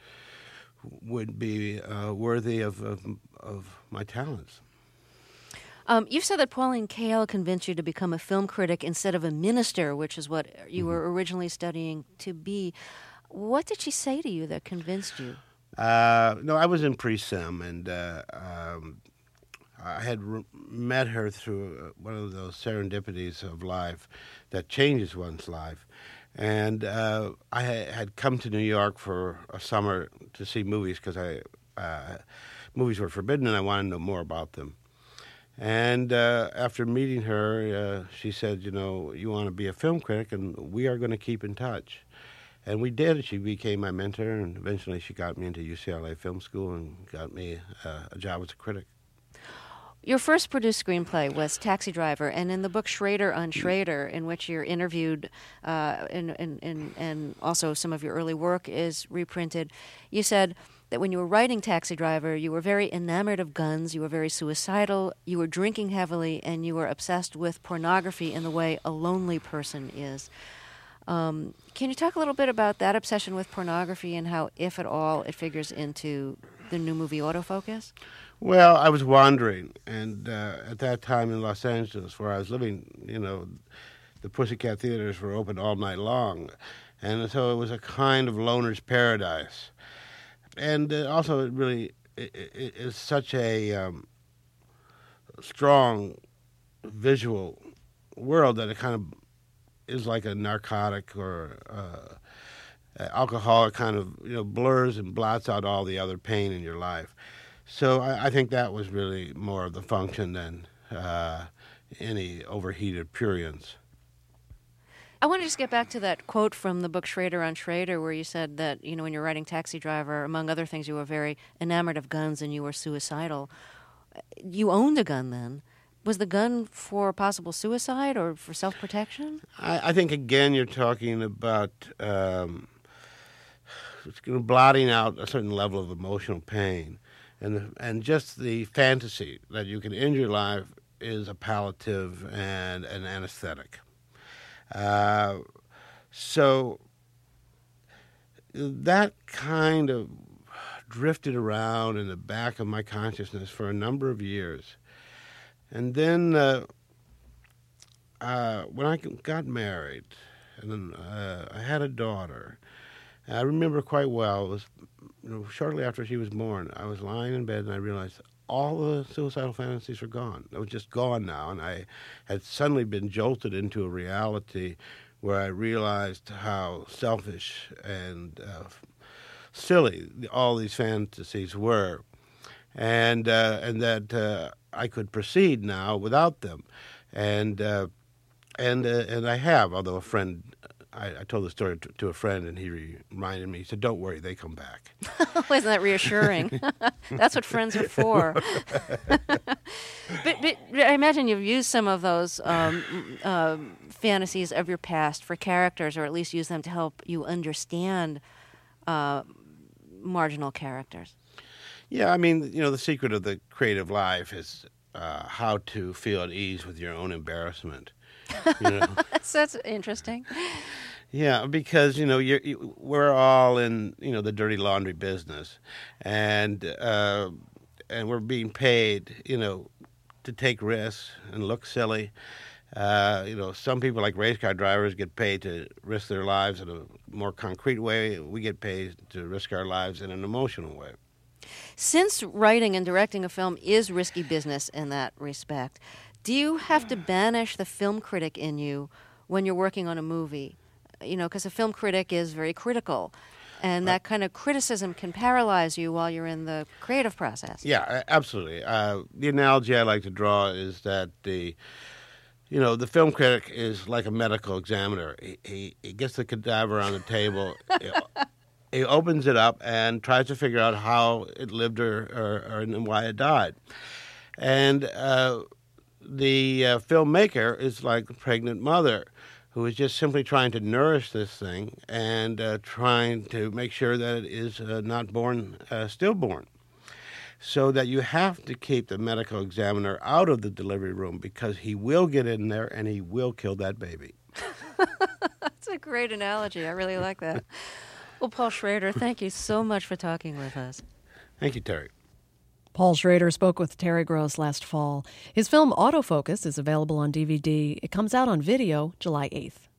[SPEAKER 17] would be uh, worthy of, of of my talents.
[SPEAKER 12] Um, you've said that Pauline Kael convinced you to become a film critic instead of a minister, which is what you mm-hmm. were originally studying to be. What did she say to you that convinced you?
[SPEAKER 17] Uh, no, I was in pre-sim, and uh, um, I had re- met her through one of those serendipities of life that changes one's life. And uh, I ha- had come to New York for a summer to see movies because I uh, movies were forbidden and I wanted to know more about them. And uh, after meeting her, uh, she said, you know, you want to be a film critic and we are going to keep in touch. And we did. She became my mentor, and eventually she got me into U C L A Film School and got me uh, a job as a critic.
[SPEAKER 12] Your first produced screenplay was Taxi Driver, and in the book Schrader on Schrader, in which you're interviewed, uh, and, and, and, and also some of your early work is reprinted, you said that when you were writing Taxi Driver, you were very enamored of guns, you were very suicidal, you were drinking heavily, and you were obsessed with pornography in the way a lonely person is. Um, can you talk a little bit about that obsession with pornography and how, if at all, it figures into the new movie Autofocus?
[SPEAKER 17] Well, I was wandering, and uh, at that time in Los Angeles, where I was living, you know, the Pussycat Theaters were open all night long, and so it was a kind of loner's paradise. And uh, also, it really it, it is such a um, strong visual world that it kind of is like a narcotic or uh, alcohol. It kind of, you know, blurs and blots out all the other pain in your life. So I, I think that was really more of the function than uh, any overheated prurience.
[SPEAKER 12] I want to just get back to that quote from the book Schrader on Schrader, where you said that, you know, when you're writing Taxi Driver, among other things, you were very enamored of guns and you were suicidal. You owned a gun then. Was the gun for possible suicide or for self-protection?
[SPEAKER 17] I, I think, again, you're talking about um, blotting out a certain level of emotional pain. And the, and just the fantasy that you can end your life is a palliative and an anesthetic. Uh, so that kind of drifted around in the back of my consciousness for a number of years. And then uh, uh, when I got married, and then uh, I had a daughter, I remember quite well, it was, you know, shortly after she was born, I was lying in bed and I realized all the suicidal fantasies were gone. They were just gone now, and I had suddenly been jolted into a reality where I realized how selfish and uh, silly all these fantasies were, and uh, and that uh, I could proceed now without them, and uh, and uh, and I have. Although a friend, I, I told the story to, to a friend, and he reminded me. He said, "Don't worry, they come back."
[SPEAKER 12] Isn't that reassuring? That's what friends are for. but, but I imagine you've used some of those um, uh, fantasies of your past for characters, or at least use them to help you understand uh, marginal characters.
[SPEAKER 17] Yeah, I mean, you know, the secret of the creative life is uh, how to feel at ease with your own embarrassment. You know?
[SPEAKER 12] that's, that's interesting.
[SPEAKER 17] Yeah, because, you know, you're, you, we're all in, you know, the dirty laundry business, and uh, and we're being paid, you know, to take risks and look silly. Uh, you know, some people, like race car drivers, get paid to risk their lives in a more concrete way. We get paid to risk our lives in an emotional way.
[SPEAKER 12] Since writing and directing a film is risky business in that respect, do you have to banish the film critic in you when you're working on a movie? You know, because a film critic is very critical, and that kind of criticism can paralyze you while you're in the creative process.
[SPEAKER 17] Yeah, absolutely. Uh, the analogy I like to draw is that the, you know, the film critic is like a medical examiner. He, he, he gets the cadaver on the table, he, he opens it up and tries to figure out how it lived or, or, or and why it died. And uh, the uh, filmmaker is like a pregnant mother who is just simply trying to nourish this thing and uh, trying to make sure that it is uh, not born uh, stillborn. So that you have to keep the medical examiner out of the delivery room because he will get in there and he will kill that baby.
[SPEAKER 12] That's a great analogy. I really like that. Well, Paul Schrader, thank you so much for talking with us.
[SPEAKER 17] Thank you, Terry.
[SPEAKER 1] Paul Schrader spoke with Terry Gross last fall. His film Autofocus is available on D V D. It comes out on video July eighth.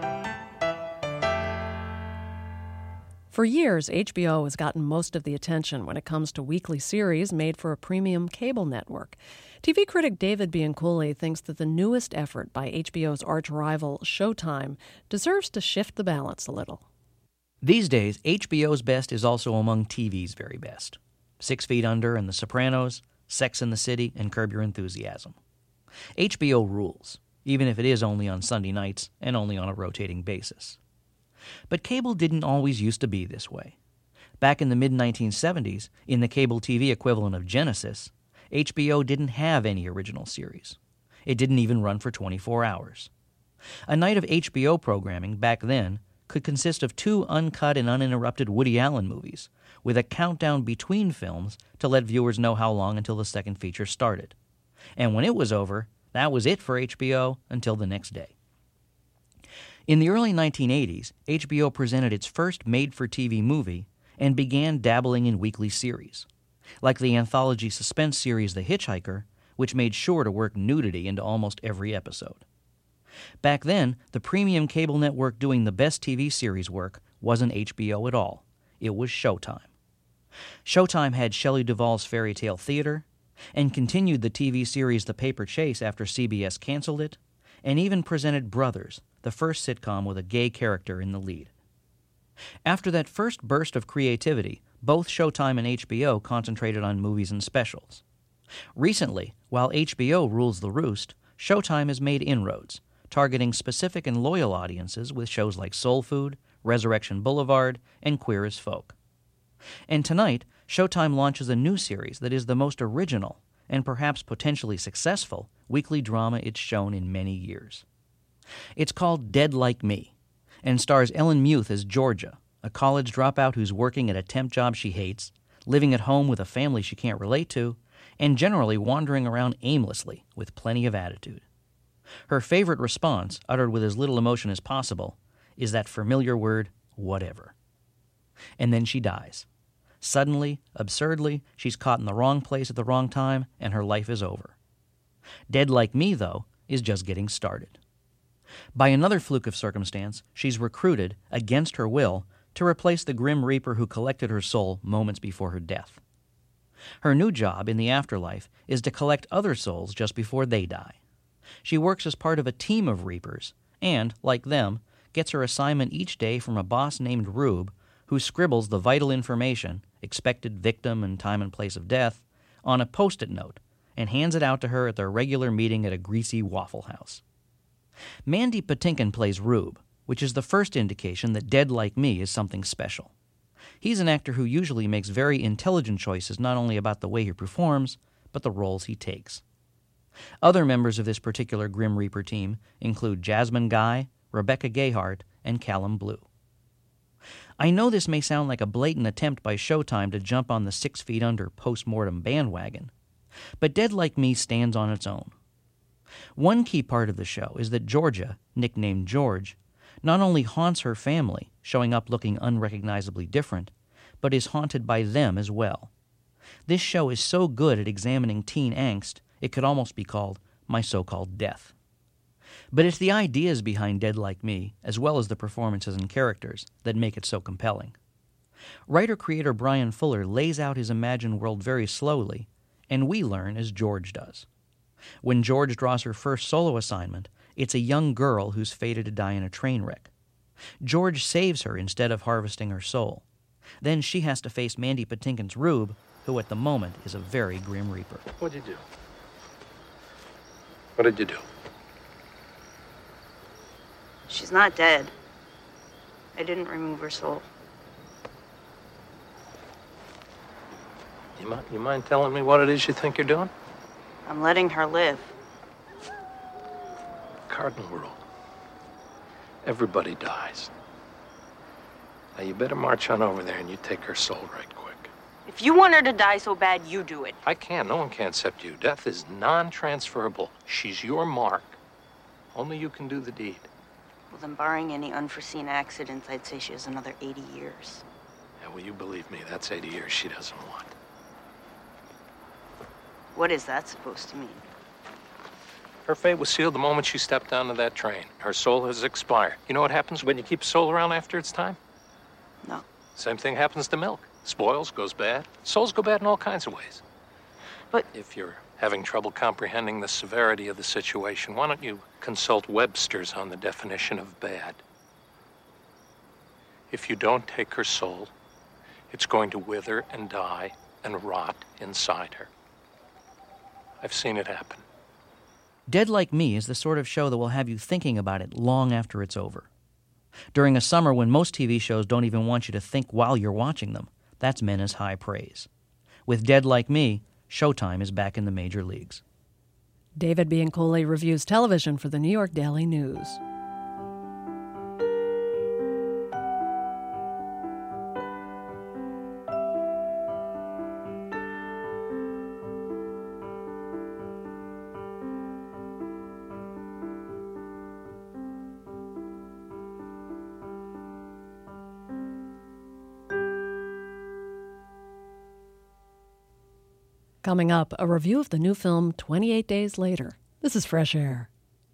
[SPEAKER 1] For years, H B O has gotten most of the attention when it comes to weekly series made for a premium cable network. T V critic David Bianculli thinks that the newest effort by H B O's arch-rival Showtime deserves to shift the balance a little.
[SPEAKER 19] These days, H B O's best is also among T V's very best. Six Feet Under and The Sopranos, Sex and the City, and Curb Your Enthusiasm. H B O rules, even if it is only on Sunday nights and only on a rotating basis. But cable didn't always used to be this way. Back in the mid nineteen seventies, in the cable T V equivalent of Genesis, H B O didn't have any original series. It didn't even run for twenty-four hours. A night of H B O programming back then could consist of two uncut and uninterrupted Woody Allen movies, with a countdown between films to let viewers know how long until the second feature started. And when it was over, that was it for H B O until the next day. In the early nineteen eighties, H B O presented its first made-for-T V movie and began dabbling in weekly series, like the anthology suspense series The Hitchhiker, which made sure to work nudity into almost every episode. Back then, the premium cable network doing the best T V series work wasn't H B O at all. It was Showtime. Showtime had Shelley Duvall's Fairy Tale Theater, and continued the T V series The Paper Chase after C B S canceled it, and even presented Brothers, the first sitcom with a gay character in the lead. After that first burst of creativity, both Showtime and H B O concentrated on movies and specials. Recently, while H B O rules the roost, Showtime has made inroads, targeting specific and loyal audiences with shows like Soul Food, Resurrection Boulevard, and Queer as Folk. And tonight, Showtime launches a new series that is the most original and perhaps potentially successful weekly drama it's shown in many years. It's called Dead Like Me, and stars Ellen Muth as Georgia, a college dropout who's working at a temp job she hates, living at home with a family she can't relate to, and generally wandering around aimlessly with plenty of attitude. Her favorite response, uttered with as little emotion as possible, is that familiar word, whatever. And then she dies. Suddenly, absurdly, she's caught in the wrong place at the wrong time, and her life is over. Dead Like Me, though, is just getting started. By another fluke of circumstance, she's recruited, against her will, to replace the Grim Reaper who collected her soul moments before her death. Her new job in the afterlife is to collect other souls just before they die. She works as part of a team of Reapers and, like them, gets her assignment each day from a boss named Rube, who scribbles the vital information, expected victim and time and place of death, on a Post-it note and hands it out to her at their regular meeting at a greasy Waffle House. Mandy Patinkin plays Rube, which is the first indication that Dead Like Me is something special. He's an actor who usually makes very intelligent choices not only about the way he performs, but the roles he takes. Other members of this particular Grim Reaper team include Jasmine Guy, Rebecca Gayheart, and Callum Blue. I know this may sound like a blatant attempt by Showtime to jump on the Six Feet Under post-mortem bandwagon, but Dead Like Me stands on its own. One key part of the show is that Georgia, nicknamed George, not only haunts her family, showing up looking unrecognizably different, but is haunted by them as well. This show is so good at examining teen angst, it could almost be called My So-Called Death. But it's the ideas behind Dead Like Me, as well as the performances and characters, that make it so compelling. Writer-creator Brian Fuller lays out his imagined world very slowly, and we learn as George does. When George draws her first solo assignment, it's a young girl who's fated to die in a train wreck. George saves her instead of harvesting her soul. Then she has to face Mandy Patinkin's Rube, who at the moment is a very Grim Reaper.
[SPEAKER 20] What'd you do? What did you do?
[SPEAKER 21] She's not dead. I didn't remove her soul.
[SPEAKER 20] You mind, you mind telling me what it is you think you're doing?
[SPEAKER 21] I'm letting her live.
[SPEAKER 20] Cardinal rule. Everybody dies. Now you better march on over there and you take her soul right quick.
[SPEAKER 21] If you want her to die so bad, you do it.
[SPEAKER 20] I can't. No one can except you. Death is non-transferable. She's your mark. Only you can do the deed.
[SPEAKER 21] Well, then, barring any unforeseen accidents, I'd say she has another eighty years.
[SPEAKER 20] Yeah, well, you believe me, that's eighty years she doesn't want.
[SPEAKER 21] What is that supposed to mean?
[SPEAKER 20] Her fate was sealed the moment she stepped onto that train. Her soul has expired. You know what happens when you keep a soul around after its time?
[SPEAKER 21] No.
[SPEAKER 20] Same thing happens to milk. Spoils, goes bad. Souls go bad in all kinds of ways.
[SPEAKER 21] But
[SPEAKER 20] if you're Having trouble comprehending the severity of the situation? Why don't you consult Webster's on the definition of bad? If you don't take her soul, it's going to wither and die and rot inside her. I've seen it happen.
[SPEAKER 19] Dead Like Me is the sort of show that will have you thinking about it long after it's over. During a summer when most T V shows don't even want you to think while you're watching them, that's Mena's high praise. With Dead Like Me, Showtime is back in the major leagues.
[SPEAKER 1] David Biancoli reviews television for the New York Daily News. Coming up, a review of the new film twenty-eight Days Later. This is Fresh Air.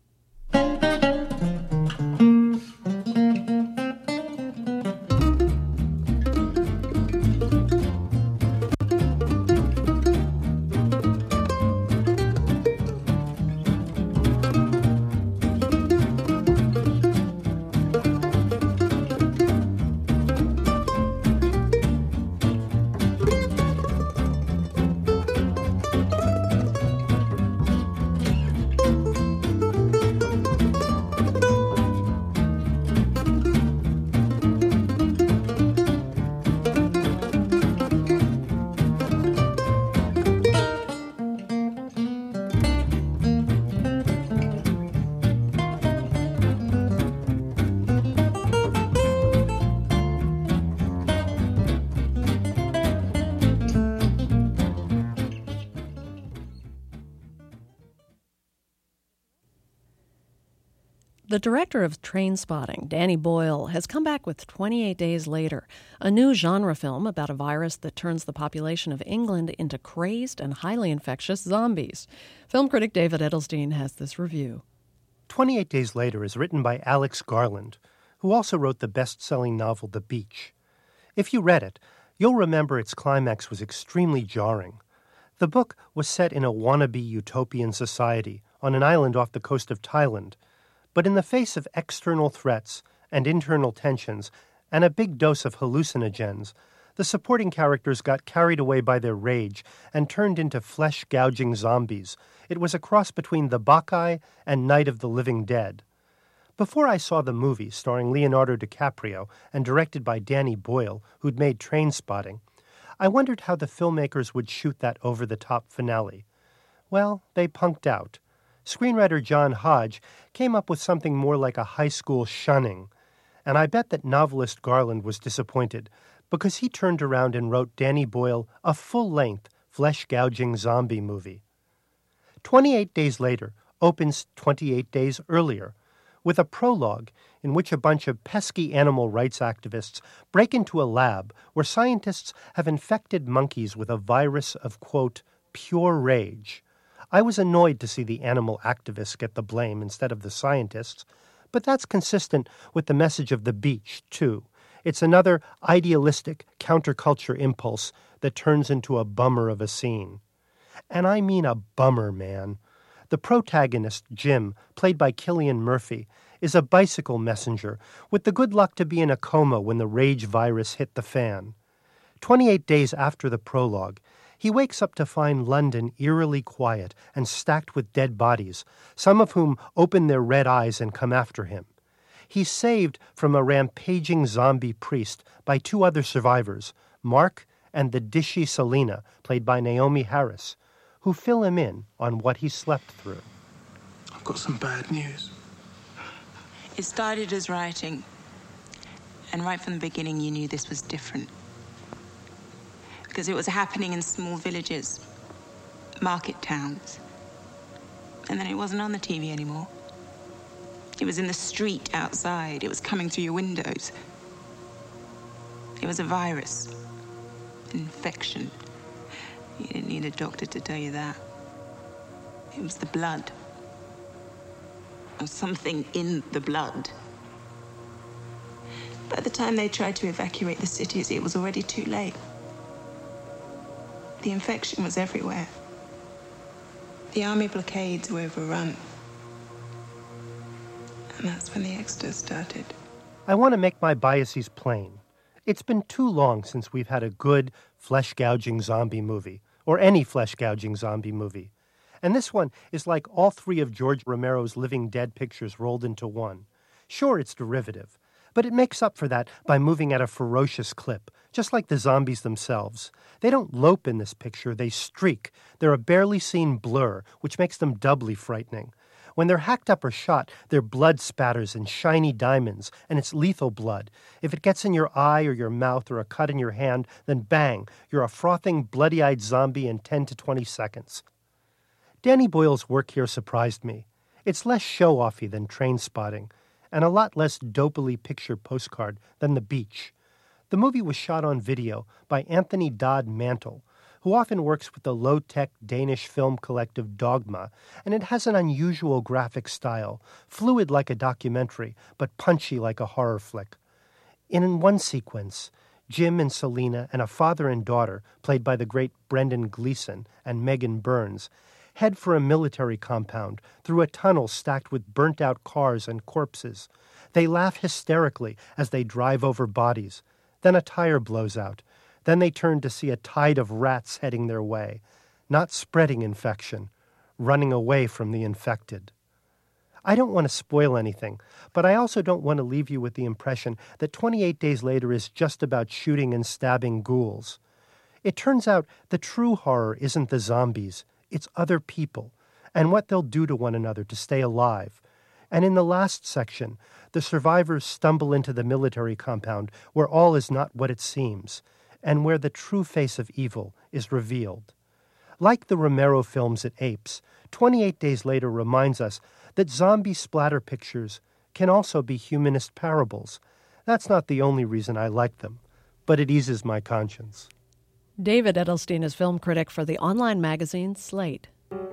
[SPEAKER 1] The director of Trainspotting, Danny Boyle, has come back with twenty-eight Days Later, a new genre film about a virus that turns the population of England into crazed and highly infectious zombies. Film critic David Edelstein has this review.
[SPEAKER 3] twenty-eight Days Later is written by Alex Garland, who also wrote the best-selling novel The Beach. If you read it, you'll remember its climax was extremely jarring. The book was set in a wannabe utopian society on an island off the coast of Thailand. But in the face of external threats and internal tensions and a big dose of hallucinogens, the supporting characters got carried away by their rage and turned into flesh-gouging zombies. It was a cross between The Bacchae and Night of the Living Dead. Before I saw the movie starring Leonardo DiCaprio and directed by Danny Boyle, who'd made Trainspotting, I wondered how the filmmakers would shoot that over-the-top finale. Well, they punked out. Screenwriter John Hodge came up with something more like a high school shunning, and I bet that novelist Garland was disappointed because he turned around and wrote Danny Boyle a full-length, flesh-gouging zombie movie. twenty-eight Days Later opens twenty-eight days earlier, with a prologue in which a bunch of pesky animal rights activists break into a lab where scientists have infected monkeys with a virus of, quote, pure rage. I was annoyed to see the animal activists get the blame instead of the scientists, but that's consistent with the message of The Beach, too. It's another idealistic counterculture impulse that turns into a bummer of a scene. And I mean a bummer, man. The protagonist, Jim, played by Cillian Murphy, is a bicycle messenger with the good luck to be in a coma when the rage virus hit the fan. Twenty-eight days after the prologue, he wakes up to find London eerily quiet and stacked with dead bodies, some of whom open their red eyes and come after him. He's saved from a rampaging zombie priest by two other survivors, Mark and the dishy Selena, played by Naomi Harris, who fill him in on what he slept through.
[SPEAKER 22] I've got some bad news. It started as rioting, and right from the beginning you knew this was different. Because it was happening in small villages, market towns. And then it wasn't on the T V anymore. It was in the street outside. It was coming through your windows. It was a virus, an infection. You didn't need a doctor to tell you that. It was the blood. Or something in the blood. By the time they tried to evacuate the cities, it was already too late. The infection was everywhere. The army blockades were overrun. And that's when the exodus started.
[SPEAKER 3] I want to make my biases plain. It's been too long since we've had a good flesh-gouging zombie movie, or any flesh-gouging zombie movie. And this one is like all three of George Romero's Living Dead pictures rolled into one. Sure, it's derivative, but it makes up for that by moving at a ferocious clip, just like the zombies themselves. They don't lope in this picture, they streak. They're a barely seen blur, which makes them doubly frightening. When they're hacked up or shot, their blood spatters in shiny diamonds, and it's lethal blood. If it gets in your eye or your mouth or a cut in your hand, then bang, you're a frothing, bloody-eyed zombie in ten to twenty seconds. Danny Boyle's work here surprised me. It's less show-offy than Train Spotting, and a lot less dopily picture postcard than The Beach. The movie was shot on video by Anthony Dodd Mantle, who often works with the low-tech Danish film collective Dogma, and it has an unusual graphic style, fluid like a documentary, but punchy like a horror flick. In one sequence, Jim and Selena and a father and daughter, played by the great Brendan Gleeson and Megan Burns, head for a military compound through a tunnel stacked with burnt-out cars and corpses. They laugh hysterically as they drive over bodies. Then a tire blows out. Then they turn to see a tide of rats heading their way, not spreading infection, running away from the infected. I don't want to spoil anything, but I also don't want to leave you with the impression that twenty-eight Days Later is just about shooting and stabbing ghouls. It turns out the true horror isn't the zombies, it's other people, and what they'll do to one another to stay alive. And in the last section, the survivors stumble into the military compound where all is not what it seems, and where the true face of evil is revealed. Like the Romero films at Apes, twenty-eight Days Later reminds us that zombie splatter pictures can also be humanist parables. That's not the only reason I like them, but it eases my conscience.
[SPEAKER 1] David Edelstein is film critic for the online magazine Slate.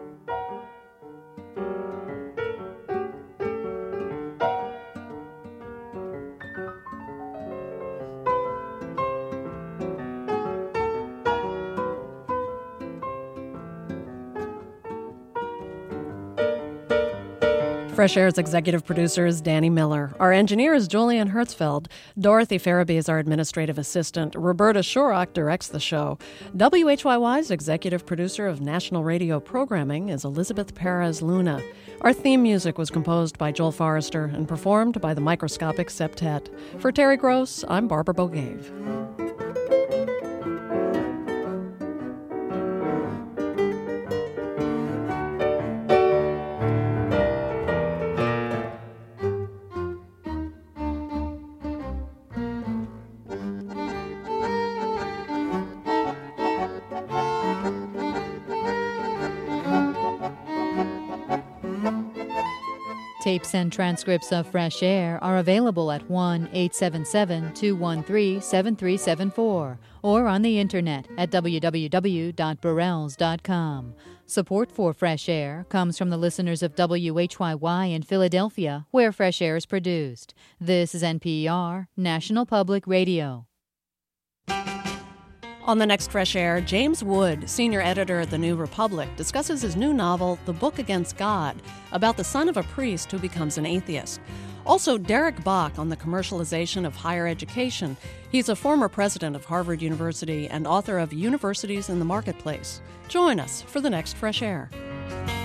[SPEAKER 1] Fresh Air's executive producer is Danny Miller. Our engineer is Julian Hertzfeld. Dorothy Farabee is our administrative assistant. Roberta Shorrock directs the show. W H Y Y's executive producer of national radio programming is Elizabeth Perez Luna. Our theme music was composed by Joel Forrester and performed by the Microscopic Septet. For Terry Gross, I'm Barbara Bogave.
[SPEAKER 18] Tapes and transcripts of Fresh Air are available at one eight seven seven, two one three, seven three seven four or on the internet at w w w dot burrells dot com. Support for Fresh Air comes from the listeners of W H Y Y in Philadelphia, where Fresh Air is produced. This is N P R, National Public Radio.
[SPEAKER 1] On the next Fresh Air, James Wood, senior editor at The New Republic, discusses his new novel, The Book Against God, about the son of a priest who becomes an atheist. Also, Derek Bach on the commercialization of higher education. He's a former president of Harvard University and author of Universities in the Marketplace. Join us for the next Fresh Air.